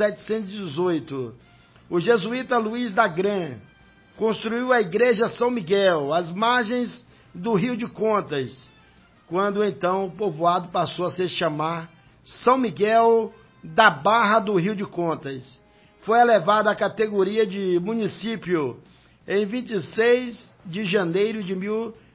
1718, o jesuíta Luiz da Gran construiu a igreja São Miguel, às margens do Rio de Contas, quando então o povoado passou a se chamar São Miguel da Barra do Rio de Contas. Foi elevado à categoria de município em 26 de janeiro de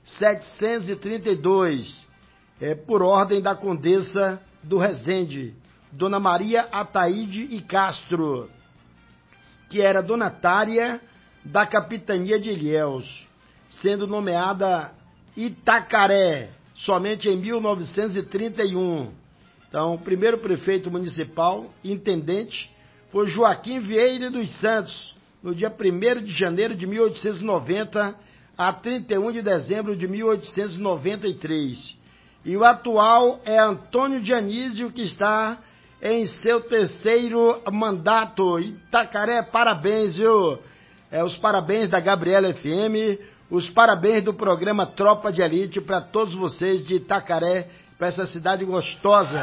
1732, por ordem da Condessa do Resende, Dona Maria Ataíde e Castro, que era donatária da capitania de Ilhéus, sendo nomeada Itacaré somente em 1931. Então, o primeiro prefeito municipal, intendente, foi Joaquim Vieira dos Santos, no dia 1º de janeiro de 1890 a 31 de dezembro de 1893. E o atual é Antônio Dionísio, que está em seu 3º mandato. Itacaré, parabéns, viu? Os parabéns da Gabriela FM, os parabéns do programa Tropa de Elite para todos vocês de Itacaré, para essa cidade gostosa.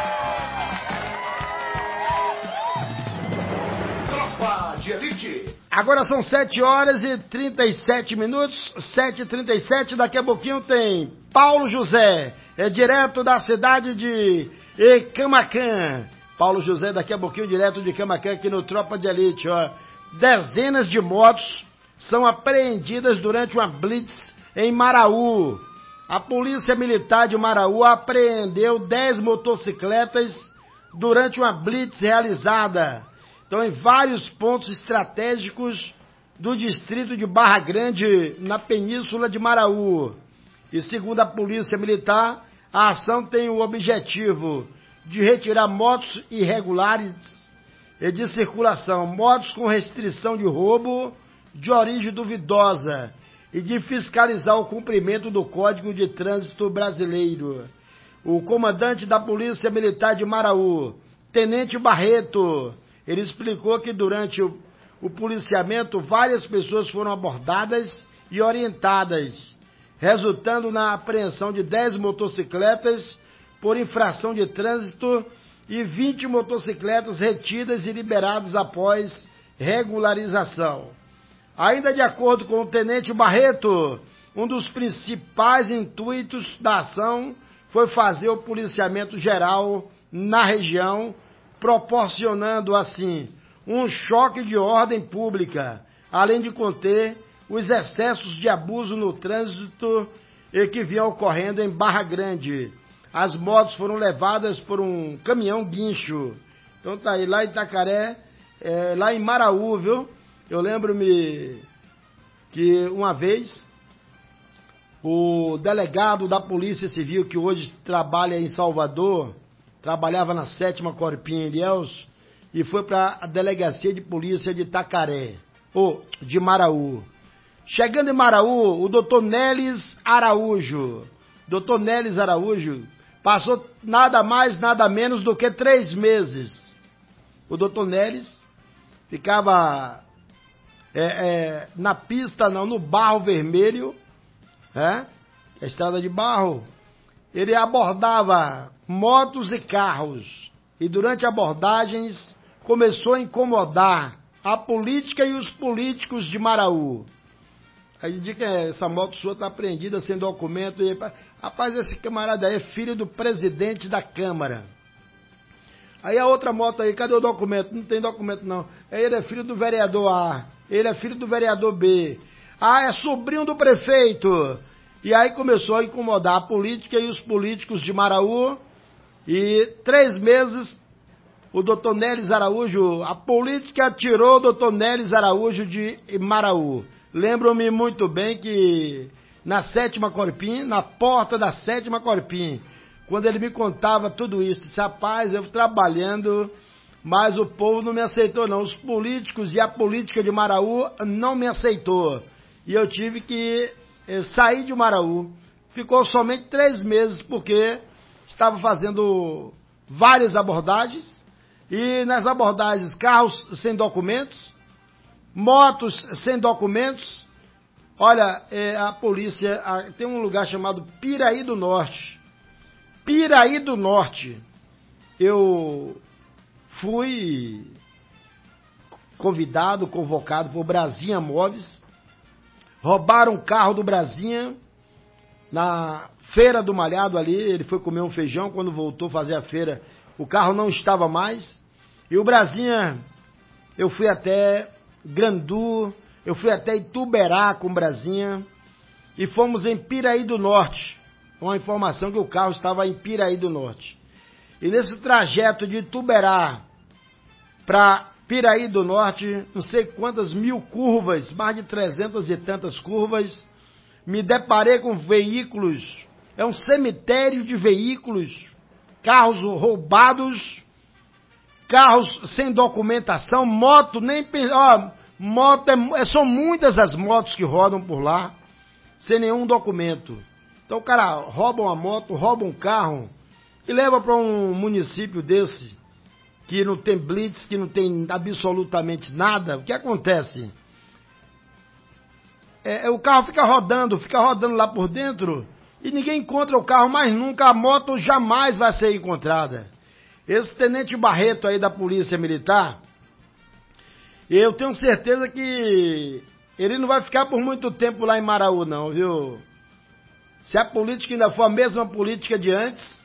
Tropa de Elite. Agora são 7 horas e 37 minutos, 7h37, daqui a pouquinho tem Paulo José, direto da cidade de Camaquã. Paulo José, daqui a pouquinho, direto de Camaquã, aqui no Tropa de Elite, ó. Dezenas de motos são apreendidas durante uma blitz em Maraú. A Polícia Militar de Maraú apreendeu 10 motocicletas durante uma blitz realizada, então, em vários pontos estratégicos do distrito de Barra Grande, na Península de Maraú. E segundo a Polícia Militar, a ação tem o objetivo de retirar motos irregulares e de circulação, motos com restrição de roubo de origem duvidosa e de fiscalizar o cumprimento do Código de Trânsito Brasileiro. O comandante da Polícia Militar de Maraú, Tenente Barreto, ele explicou que durante o policiamento várias pessoas foram abordadas e orientadas, resultando na apreensão de 10 motocicletas por infração de trânsito e 20 motocicletas retidas e liberadas após regularização. Ainda de acordo com o Tenente Barreto, um dos principais intuitos da ação foi fazer o policiamento geral na região, proporcionando assim um choque de ordem pública, além de conter os excessos de abuso no trânsito que vinham ocorrendo em Barra Grande. As motos foram levadas por um caminhão guincho. Então tá aí, lá em Itacaré, lá em Maraú, viu? Eu lembro-me que uma vez o delegado da Polícia Civil, que hoje trabalha em Salvador, trabalhava na 7ª Corpinha em Ilhéus, e foi para a Delegacia de Polícia de Itacaré, ou de Maraú. Chegando em Maraú, o doutor Neles Araújo passou nada mais, nada menos do que 3 meses. O doutor Neles ficava na pista, não, no Barro Vermelho, a estrada de barro. Ele abordava motos e carros, e durante abordagens começou a incomodar a política e os políticos de Maraú. Aí diz que essa moto sua está apreendida sem documento. E, rapaz, esse camarada aí é filho do presidente da Câmara. Aí a outra moto aí, cadê o documento? Não tem documento não. Ele é filho do vereador A, ele é filho do vereador B. Ah, é sobrinho do prefeito. E aí começou a incomodar a política e os políticos de Maraú. E 3 meses, o doutor Neles Araújo, a política tirou o doutor Neles Araújo de Maraú. Lembro-me muito bem que na 7ª Corpim, na porta da 7ª Corpim, quando ele me contava tudo isso, disse, rapaz, eu trabalhando, mas o povo não me aceitou não, os políticos e a política de Maraú não me aceitou. E eu tive que sair de Maraú. Ficou somente 3 meses, porque estava fazendo várias abordagens, e nas abordagens carros sem documentos, motos sem documentos. Olha, a polícia, tem um lugar chamado Piraí do Norte. Piraí do Norte. Eu fui convocado por Brasinha Móveis. Roubaram o carro do Brasinha na Feira do Malhado ali. Ele foi comer um feijão, quando voltou a fazer a feira, o carro não estava mais. E o Brasinha, eu fui até Grandu, eu fui até Ituberá com o Brasinha, e fomos em Piraí do Norte, com a informação que o carro estava em Piraí do Norte. E nesse trajeto de Ituberá para Piraí do Norte, não sei quantas mil curvas, mais de 300 e tantas curvas, me deparei com veículos, é um cemitério de veículos, carros roubados, carros sem documentação, moto, são muitas as motos que rodam por lá, sem nenhum documento. Então o cara rouba uma moto, rouba um carro e leva para um município desse, que não tem blitz, que não tem absolutamente nada. O que acontece? O carro fica rodando lá por dentro, e ninguém encontra o carro mais nunca, a moto jamais vai ser encontrada. Esse Tenente Barreto aí da Polícia Militar, eu tenho certeza que ele não vai ficar por muito tempo lá em Maraú não, viu? Se a política ainda for a mesma política de antes,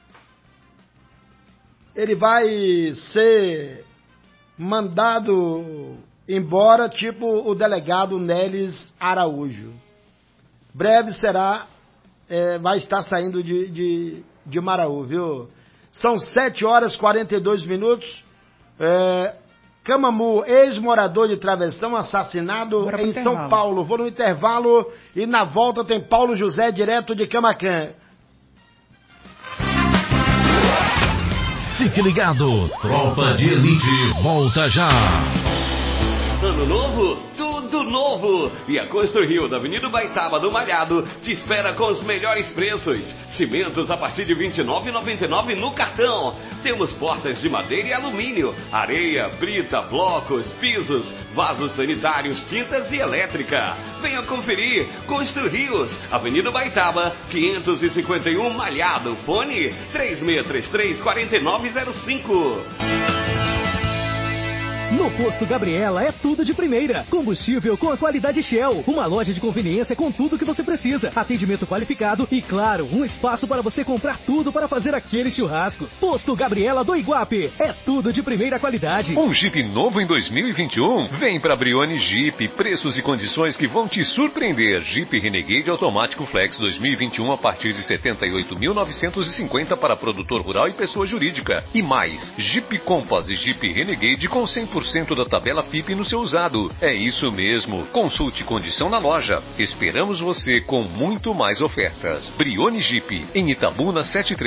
ele vai ser mandado embora, tipo o delegado Neles Araújo. Breve será vai estar saindo de Maraú, viu? São 7h42. Camamu, ex-morador de Travessão, assassinado em São Paulo. Vou no intervalo e na volta tem Paulo José, direto de Camaquã. Fique ligado, Tropa de Elite volta já. Ano novo, tudo novo! E a Constru-Rio da Avenida Baitaba do Malhado te espera com os melhores preços. Cimentos a partir de R$ 29,99 no cartão. Temos portas de madeira e alumínio, areia, brita, blocos, pisos, vasos sanitários, tintas e elétrica. Venha conferir. Constru-Rios, Avenida Baitaba, 551 Malhado. Fone 3633-4905. No Posto Gabriela é tudo de primeira. Combustível com a qualidade Shell. Uma loja de conveniência com tudo que você precisa. Atendimento qualificado e, claro, um espaço para você comprar tudo para fazer aquele churrasco. Posto Gabriela do Iguape. É tudo de primeira qualidade. Um Jeep novo em 2021? Vem pra Brioni Jeep. Preços e condições que vão te surpreender. Jeep Renegade Automático Flex 2021 a partir de R$ 78.950 para produtor rural e pessoa jurídica. E mais, Jeep Compass e Jeep Renegade com 100% da tabela FIP no seu usado. É isso mesmo. Consulte condição na loja. Esperamos você com muito mais ofertas. Brioni Jeep, em Itabuna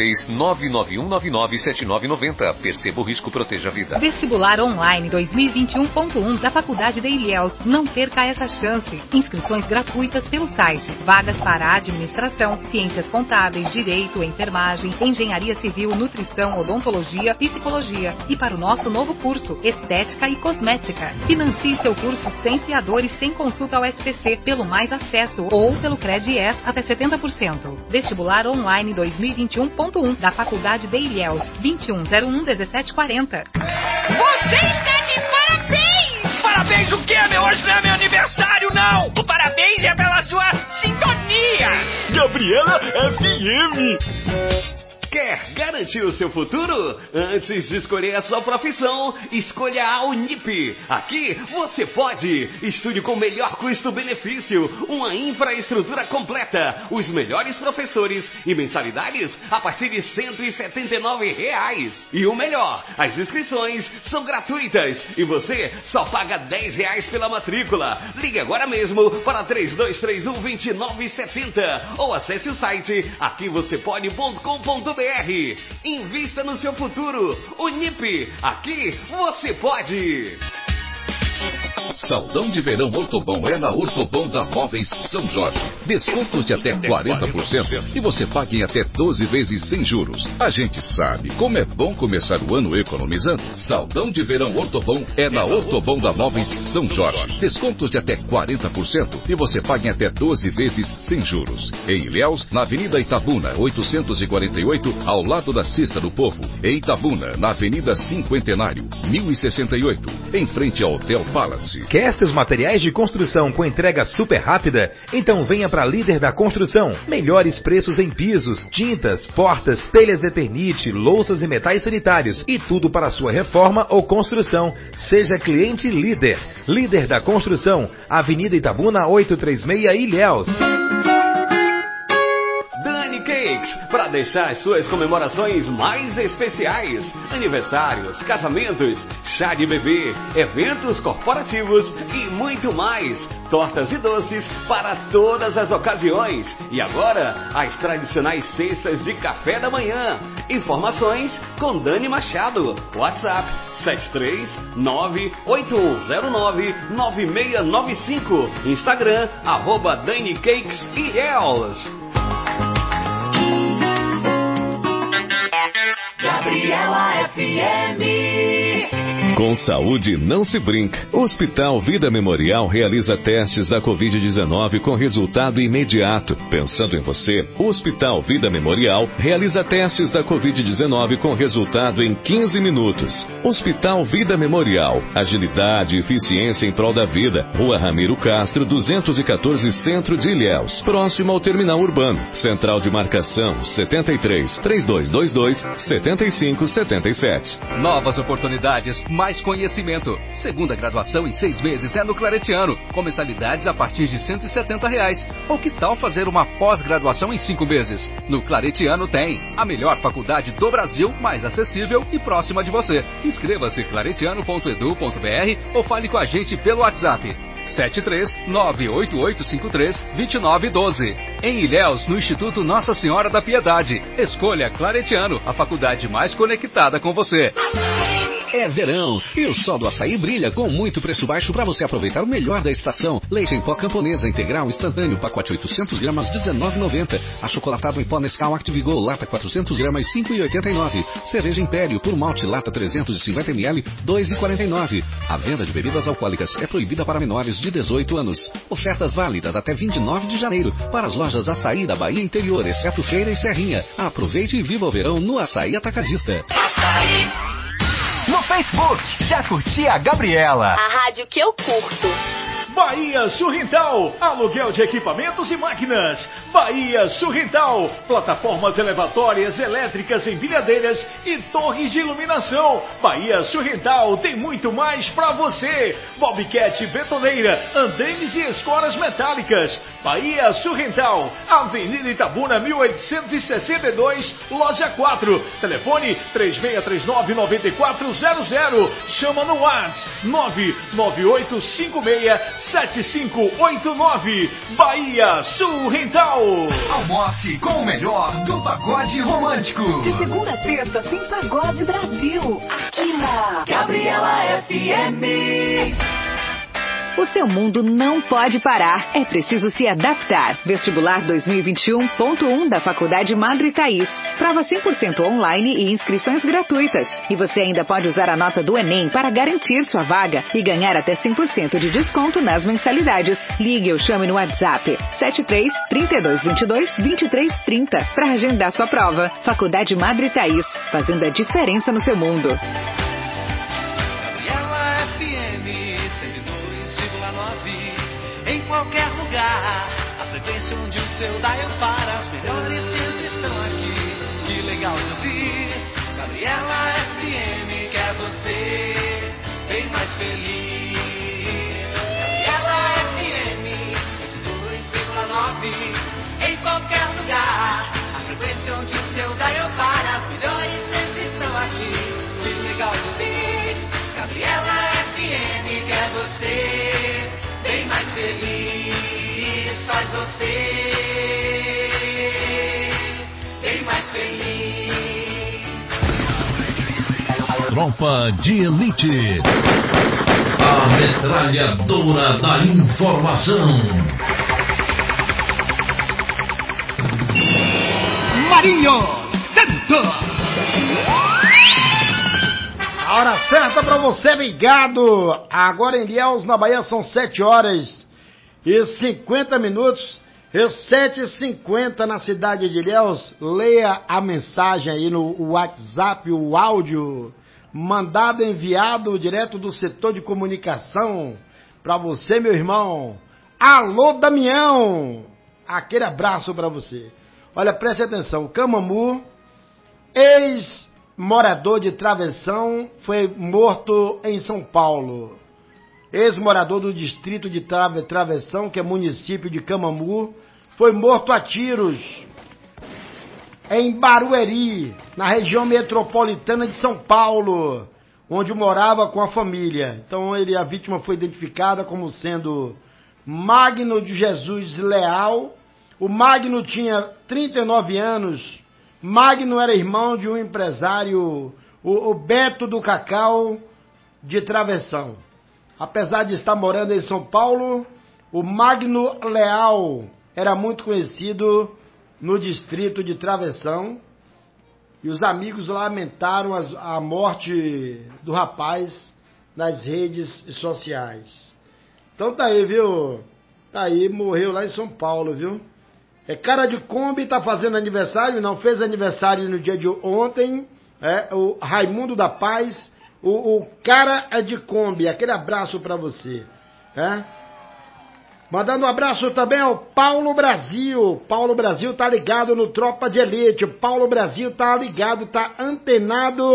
73991997990. Perceba o risco, proteja a vida. Vestibular Online 2021.1 da Faculdade de Ilhéus. Não perca essa chance. Inscrições gratuitas pelo site. Vagas para administração, ciências contábeis, direito, enfermagem, engenharia civil, nutrição, odontologia, psicologia. E para o nosso novo curso, estética e cosmética. Financie seu curso sem fiadores, sem consulta ao SPC, pelo Mais Acesso ou pelo CredIES até 70%. Vestibular Online 2021.1 da Faculdade de Ilhéus. 2101-1740. Você está de parabéns! Parabéns o quê, meu? Hoje não é meu aniversário, não! O parabéns é pela sua sintonia! Gabriela FM! Quer garantir o seu futuro? Antes de escolher a sua profissão, escolha a Unip. Aqui você pode. Estude com o melhor custo-benefício, uma infraestrutura completa, os melhores professores e mensalidades a partir de R$ 179. E o melhor, as inscrições são gratuitas e você só paga R$10 pela matrícula. Ligue agora mesmo para 3231-2970 ou acesse o site aquivocêpode.com.br. Invista no seu futuro. Unip, aqui você pode. Saldão de verão Ortobon é na Ortobon da Móveis São Jorge. Descontos de até 40% e você paga em até 12 vezes sem juros. A gente sabe como é bom começar o ano economizando. Saldão de verão Ortobon é na Ortobon da Móveis São Jorge. Descontos de até 40% e você paga em até 12 vezes sem juros. Em Ilhéus, na Avenida Itabuna, 848, ao lado da Cista do Povo. Em Itabuna, na Avenida Cinquentenário, 1068, em frente ao Hotel Palace. Quer seus materiais de construção com entrega super rápida? Então venha para Líder da Construção. Melhores preços em pisos, tintas, portas, telhas Eternite, louças e metais sanitários. E tudo para sua reforma ou construção. Seja cliente Líder. Líder da Construção. Avenida Itabuna 836, Ilhéus. Cakes, para deixar as suas comemorações mais especiais. Aniversários, casamentos, chá de bebê, eventos corporativos e muito mais. Tortas e doces para todas as ocasiões. E agora, as tradicionais cestas de café da manhã. Informações com Dani Machado. WhatsApp 739-8109-9695. Instagram, @DaniCakesIlhéus. Gabriela FM. Com saúde não se brinca. O Hospital Vida Memorial realiza testes da Covid-19 com resultado imediato. Pensando em você, o Hospital Vida Memorial realiza testes da Covid-19 com resultado em 15 minutos. Hospital Vida Memorial. Agilidade e eficiência em prol da vida. Rua Ramiro Castro, 214, Centro de Ilhéus. Próximo ao Terminal Urbano. Central de Marcação 73 3222 7577. Novas oportunidades, mais mais conhecimento. Segunda graduação em 6 meses é no Claretiano, com mensalidades a partir de R$170. Ou que tal fazer uma pós-graduação em 5 meses? No Claretiano tem a melhor faculdade do Brasil, mais acessível e próxima de você. Inscreva-se claretiano.edu.br ou fale com a gente pelo WhatsApp 73-98853-2912. Em Ilhéus, no Instituto Nossa Senhora da Piedade. Escolha Claretiano, a faculdade mais conectada com você. É verão e o sol do açaí brilha com muito preço baixo para você aproveitar o melhor da estação. Leite em pó camponesa integral instantâneo, pacote 800 gramas, R$19,90. Achocolatado em pó Nescau Activigol, lata 400 gramas, R$5,89. Cerveja Império por malte, lata 350 ml, R$2,49. A venda de bebidas alcoólicas é proibida para menores de 18 anos. Ofertas válidas até 29 de janeiro para as lojas Açaí da Bahia Interior, exceto Feira e Serrinha. Aproveite e viva o verão no Açaí Atacadista. No Facebook, já curti a Gabriela. A rádio que eu curto. Bahia Surrental, aluguel de equipamentos e máquinas. Bahia Surrental, plataformas elevatórias, elétricas, empilhadeiras e torres de iluminação. Bahia Surrental tem muito mais pra você. Bobcat Betoneira, andames e escoras metálicas. Bahia Surrental, Avenida Itabuna 1862, loja 4. Telefone 3639-9400. Chama no WhatsApp 99856-7589. Bahia Surrental. Almoce com o melhor do pagode romântico. De segunda a sexta tem Pagode Brasil. Aqui na Gabriela FM. O seu mundo não pode parar. É preciso se adaptar. Vestibular 2021.1 da Faculdade Madre Thaís. Prova 100% online e inscrições gratuitas. E você ainda pode usar a nota do Enem para garantir sua vaga e ganhar até 100% de desconto nas mensalidades. Ligue ou chame no WhatsApp 73-3222-2330 para agendar sua prova. Faculdade Madre Thaís, fazendo a diferença no seu mundo. Em qualquer lugar, a frequência onde o seu dial para. Os melhores sempre estão aqui. Que legal de ouvir. Gabriela FM quer você bem mais feliz. Gabriela FM 102,9. Em qualquer lugar, a frequência onde o seu dial para. Os melhores sempre estão aqui. Que legal de ouvir. Gabriela FM quer você bem mais feliz, faz você bem mais feliz. Tropa de Elite, a metralhadora da informação. Marinho, Centro. A hora certa pra você ligado. Agora em Ilhéus, na Bahia, são 7h50. E 7h50 na cidade de Ilhéus. Leia a mensagem aí no WhatsApp, o áudio mandado, enviado direto do setor de comunicação pra você, meu irmão. Alô, Damião. Aquele abraço pra você. Olha, preste atenção. O Camamu, ex-morador de Travessão, foi morto em São Paulo. Ex-morador do distrito de Travessão, que é município de Camamu, foi morto a tiros em Barueri, na região metropolitana de São Paulo, onde morava com a família. Então a vítima foi identificada como sendo Magno de Jesus Leal. O Magno tinha 39 anos. Magno era irmão de um empresário, o Beto do Cacau, de Travessão. Apesar de estar morando em São Paulo, o Magno Leal era muito conhecido no distrito de Travessão. E os amigos lamentaram a morte do rapaz nas redes sociais. Então tá aí, viu? Tá aí, morreu lá em São Paulo, viu? É cara de Kombi, tá fazendo aniversário, não fez aniversário no dia de ontem, o Raimundo da Paz, o cara é de Kombi, aquele abraço pra você, Mandando um abraço também ao Paulo Brasil. Paulo Brasil tá ligado no Tropa de Elite. Paulo Brasil tá ligado, tá antenado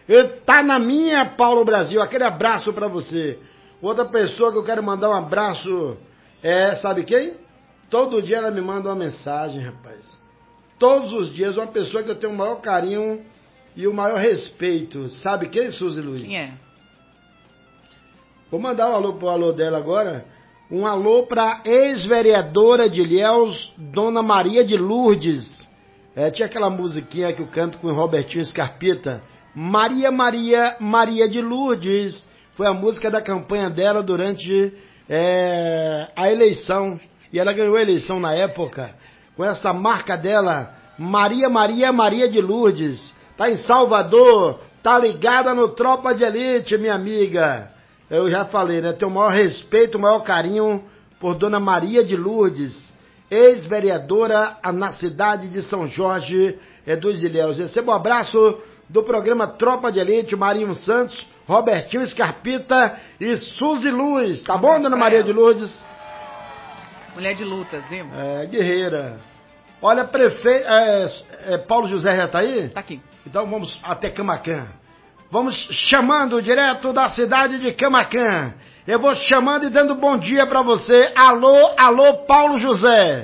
Ele tá na minha, Paulo Brasil. Aquele abraço pra você. Outra pessoa que eu quero mandar um abraço sabe quem? Todo dia ela me manda uma mensagem, rapaz. Todos os dias, uma pessoa que eu tenho o maior carinho e o maior respeito. Sabe quem, Suzy Luiz? Quem é? Vou mandar um alô pro alô dela agora. Um alô pra ex-vereadora de Ilhéus, Dona Maria de Lourdes. Tinha aquela musiquinha que eu canto com o Robertinho Scarpita. Maria, Maria, Maria de Lourdes. Foi a música da campanha dela durante a eleição. E ela ganhou a eleição na época com essa marca dela, Maria, Maria, Maria de Lourdes. Tá em Salvador, tá ligada no Tropa de Elite, minha amiga. Eu já falei, né? Tenho o maior respeito, o maior carinho por Dona Maria de Lourdes, ex-vereadora na cidade de São Jorge dos Ilhéus. Recebo um abraço do programa Tropa de Elite, Marinho Santos, Robertinho Scarpita e Suzy Luz. Tá bom, Dona Maria de Lourdes? Mulher de lutas, viu? Guerreira. Olha, prefeito... Paulo José já tá aí? Tá aqui. Então vamos até Camaquã. Vamos chamando direto da cidade de Camaquã. Eu vou chamando e dando bom dia pra você. Alô, alô, Paulo José.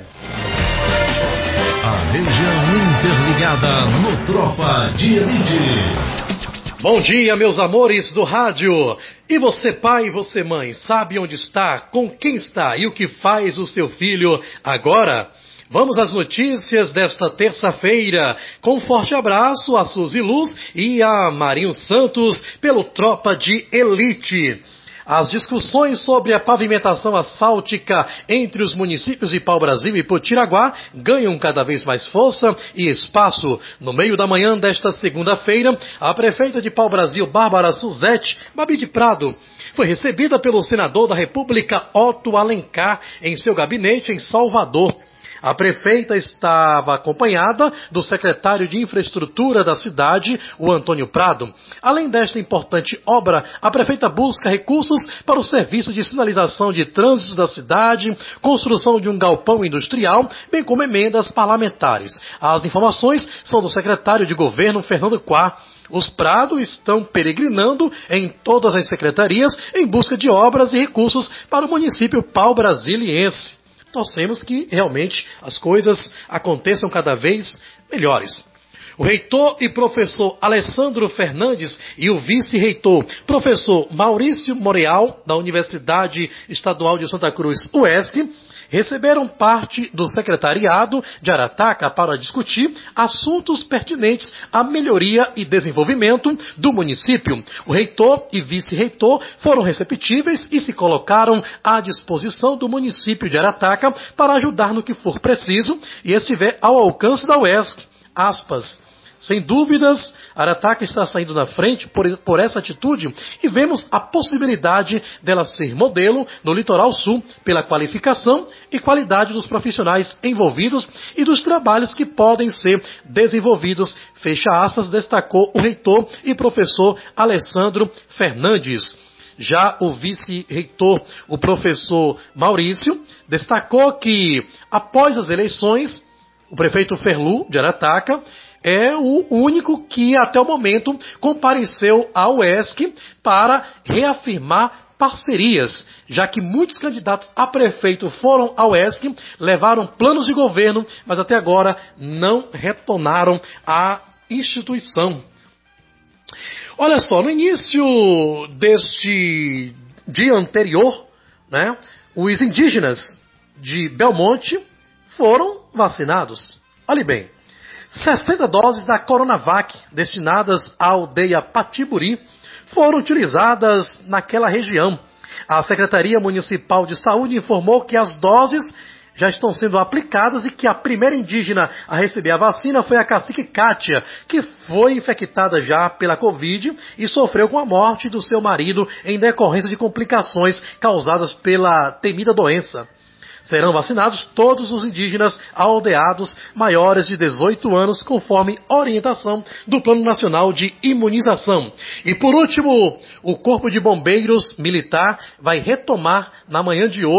A região interligada no Tropa de Elite. Bom dia, meus amores do rádio. E você, pai, você, mãe, sabe onde está, com quem está e o que faz o seu filho agora? Vamos às notícias desta terça-feira. Com um forte abraço a Suzy Luz e a Marinho Santos pelo Tropa de Elite. As discussões sobre a pavimentação asfáltica entre os municípios de Pau-Brasil e Potiraguá ganham cada vez mais força e espaço. No meio da manhã desta segunda-feira, a prefeita de Pau-Brasil, Bárbara Suzete Babi de Prado, foi recebida pelo senador da República, Otto Alencar, em seu gabinete em Salvador. A prefeita estava acompanhada do secretário de Infraestrutura da cidade, o Antônio Prado. Além desta importante obra, a prefeita busca recursos para o serviço de sinalização de trânsito da cidade, construção de um galpão industrial, bem como emendas parlamentares. As informações são do secretário de Governo, Fernando Quá. Os Prado estão peregrinando em todas as secretarias em busca de obras e recursos para o município pau-brasiliense. Torcemos que realmente as coisas aconteçam cada vez melhores. O reitor e professor Alessandro Fernandes e o vice-reitor, professor Maurício Moreal, da Universidade Estadual de Santa Cruz, UESC, receberam parte do secretariado de Arataca para discutir assuntos pertinentes à melhoria e desenvolvimento do município. O reitor e vice-reitor foram receptíveis e se colocaram à disposição do município de Arataca para ajudar no que for preciso e estiver ao alcance da UESC. Aspas. Sem dúvidas, Arataca está saindo na frente por essa atitude e vemos a possibilidade dela ser modelo no litoral sul pela qualificação e qualidade dos profissionais envolvidos e dos trabalhos que podem ser desenvolvidos, fecha aspas, destacou o reitor e professor Alessandro Fernandes. Já o vice-reitor, o professor Maurício, destacou que, após as eleições, o prefeito Ferlu, de Arataca, é o único que, até o momento, compareceu à UESC para reafirmar parcerias, já que muitos candidatos a prefeito foram à UESC, levaram planos de governo, mas até agora não retornaram à instituição. Olha só, no início deste dia anterior, né, os indígenas de Belmonte foram vacinados. Olhe bem, 60 doses da Coronavac destinadas à aldeia Patiburi foram utilizadas naquela região. A Secretaria Municipal de Saúde informou que as doses já estão sendo aplicadas e que a primeira indígena a receber a vacina foi a cacique Kátia, que foi infectada já pela Covid e sofreu com a morte do seu marido em decorrência de complicações causadas pela temida doença. Serão vacinados todos os indígenas aldeados maiores de 18 anos, conforme orientação do Plano Nacional de Imunização. E por último, o Corpo de Bombeiros Militar vai retomar na manhã de hoje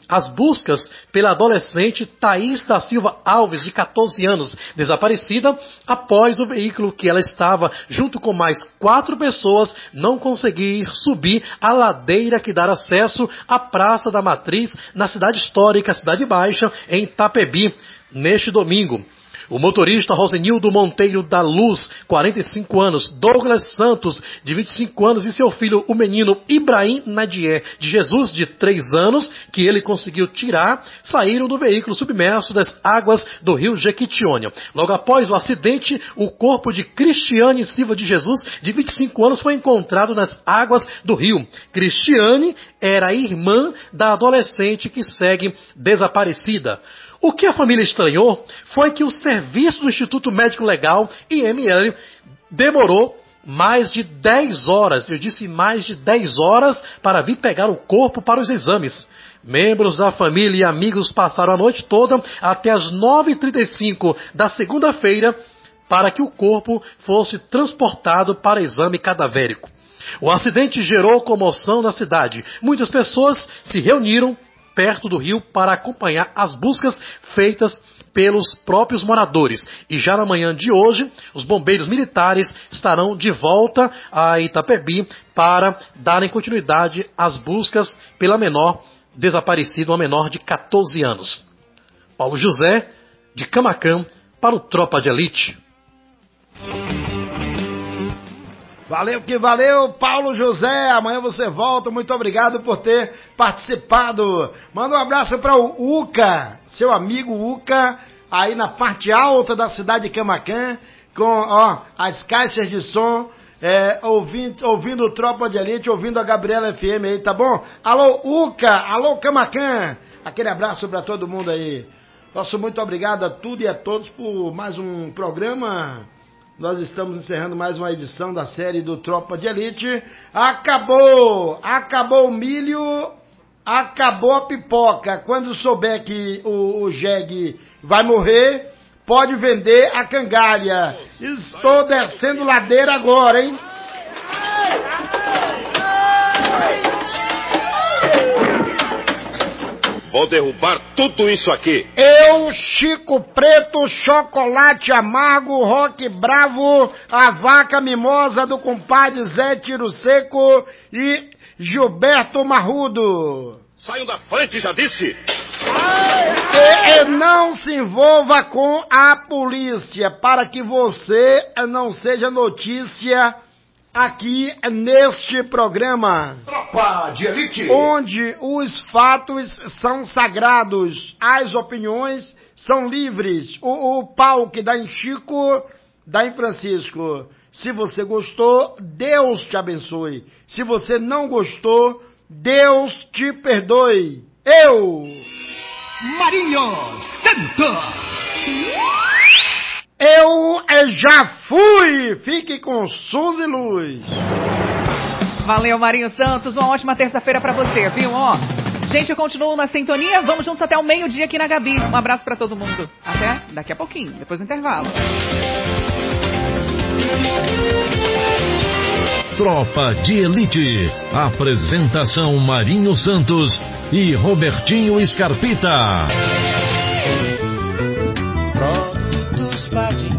as buscas pela adolescente Thaís da Silva Alves, de 14 anos, desaparecida após o veículo que ela estava, junto com mais 4 pessoas, não conseguir subir a ladeira que dá acesso à Praça da Matriz, na cidade histórica, Cidade Baixa, em Itapebi, neste domingo. O motorista Rosenildo Monteiro da Luz, 45 anos, Douglas Santos, de 25 anos, e seu filho, o menino Ibrahim Nadier, de Jesus, de 3 anos, que ele conseguiu tirar, saíram do veículo submerso das águas do rio Jequitinhonha. Logo após o acidente, o corpo de Cristiane Silva de Jesus, de 25 anos, foi encontrado nas águas do rio. Cristiane era a irmã da adolescente que segue desaparecida. O que a família estranhou foi que o serviço do Instituto Médico Legal, IML, demorou mais de 10 horas, eu disse mais de 10 horas, para vir pegar o corpo para os exames. Membros da família e amigos passaram a noite toda até as 9h35 da segunda-feira para que o corpo fosse transportado para exame cadavérico. O acidente gerou comoção na cidade. Muitas pessoas se reuniram perto do rio para acompanhar as buscas feitas pelos próprios moradores. E já na manhã de hoje, os bombeiros militares estarão de volta a Itapebi para darem continuidade às buscas pela menor desaparecida, uma menor de 14 anos. Paulo José, de Camaquã, para o Tropa de Elite. Valeu que valeu, Paulo José. Amanhã você volta. Muito obrigado por ter participado. Manda um abraço para o Uca, seu amigo Uca, aí na parte alta da cidade de Camaquã, com as caixas de som, ouvindo Tropa de Elite, ouvindo a Gabriela FM aí, tá bom? Alô Uca, alô Camaquã. Aquele abraço para todo mundo aí. Nosso muito obrigado a tudo e a todos por mais um programa. Nós estamos encerrando mais uma edição da série do Tropa de Elite. Acabou o milho, acabou a pipoca. Quando souber que o jegue vai morrer, pode vender a cangalha. Estou descendo ladeira agora, hein? Vou derrubar tudo isso aqui. Eu, Chico Preto, Chocolate Amargo, Rock Bravo, a Vaca Mimosa do compadre Zé Tiro Seco e Gilberto Marrudo. Saiam da frente, já disse. E não se envolva com a polícia, para que você não seja notícia aqui neste programa. Tropa de Elite. Onde os fatos são sagrados, as opiniões são livres. O pau que dá em Chico, dá em Francisco. Se você gostou, Deus te abençoe. Se você não gostou, Deus te perdoe. Eu, Marinho Santos. Eu já fui! Fique com Suzy Luz. Valeu, Marinho Santos. Uma ótima terça-feira pra você, viu? Gente, eu continuo na sintonia. Vamos juntos até o meio-dia aqui na Gabi. Um abraço pra todo mundo. Até daqui a pouquinho, depois do intervalo. Tropa de Elite. Apresentação Marinho Santos e Robertinho Scarpita.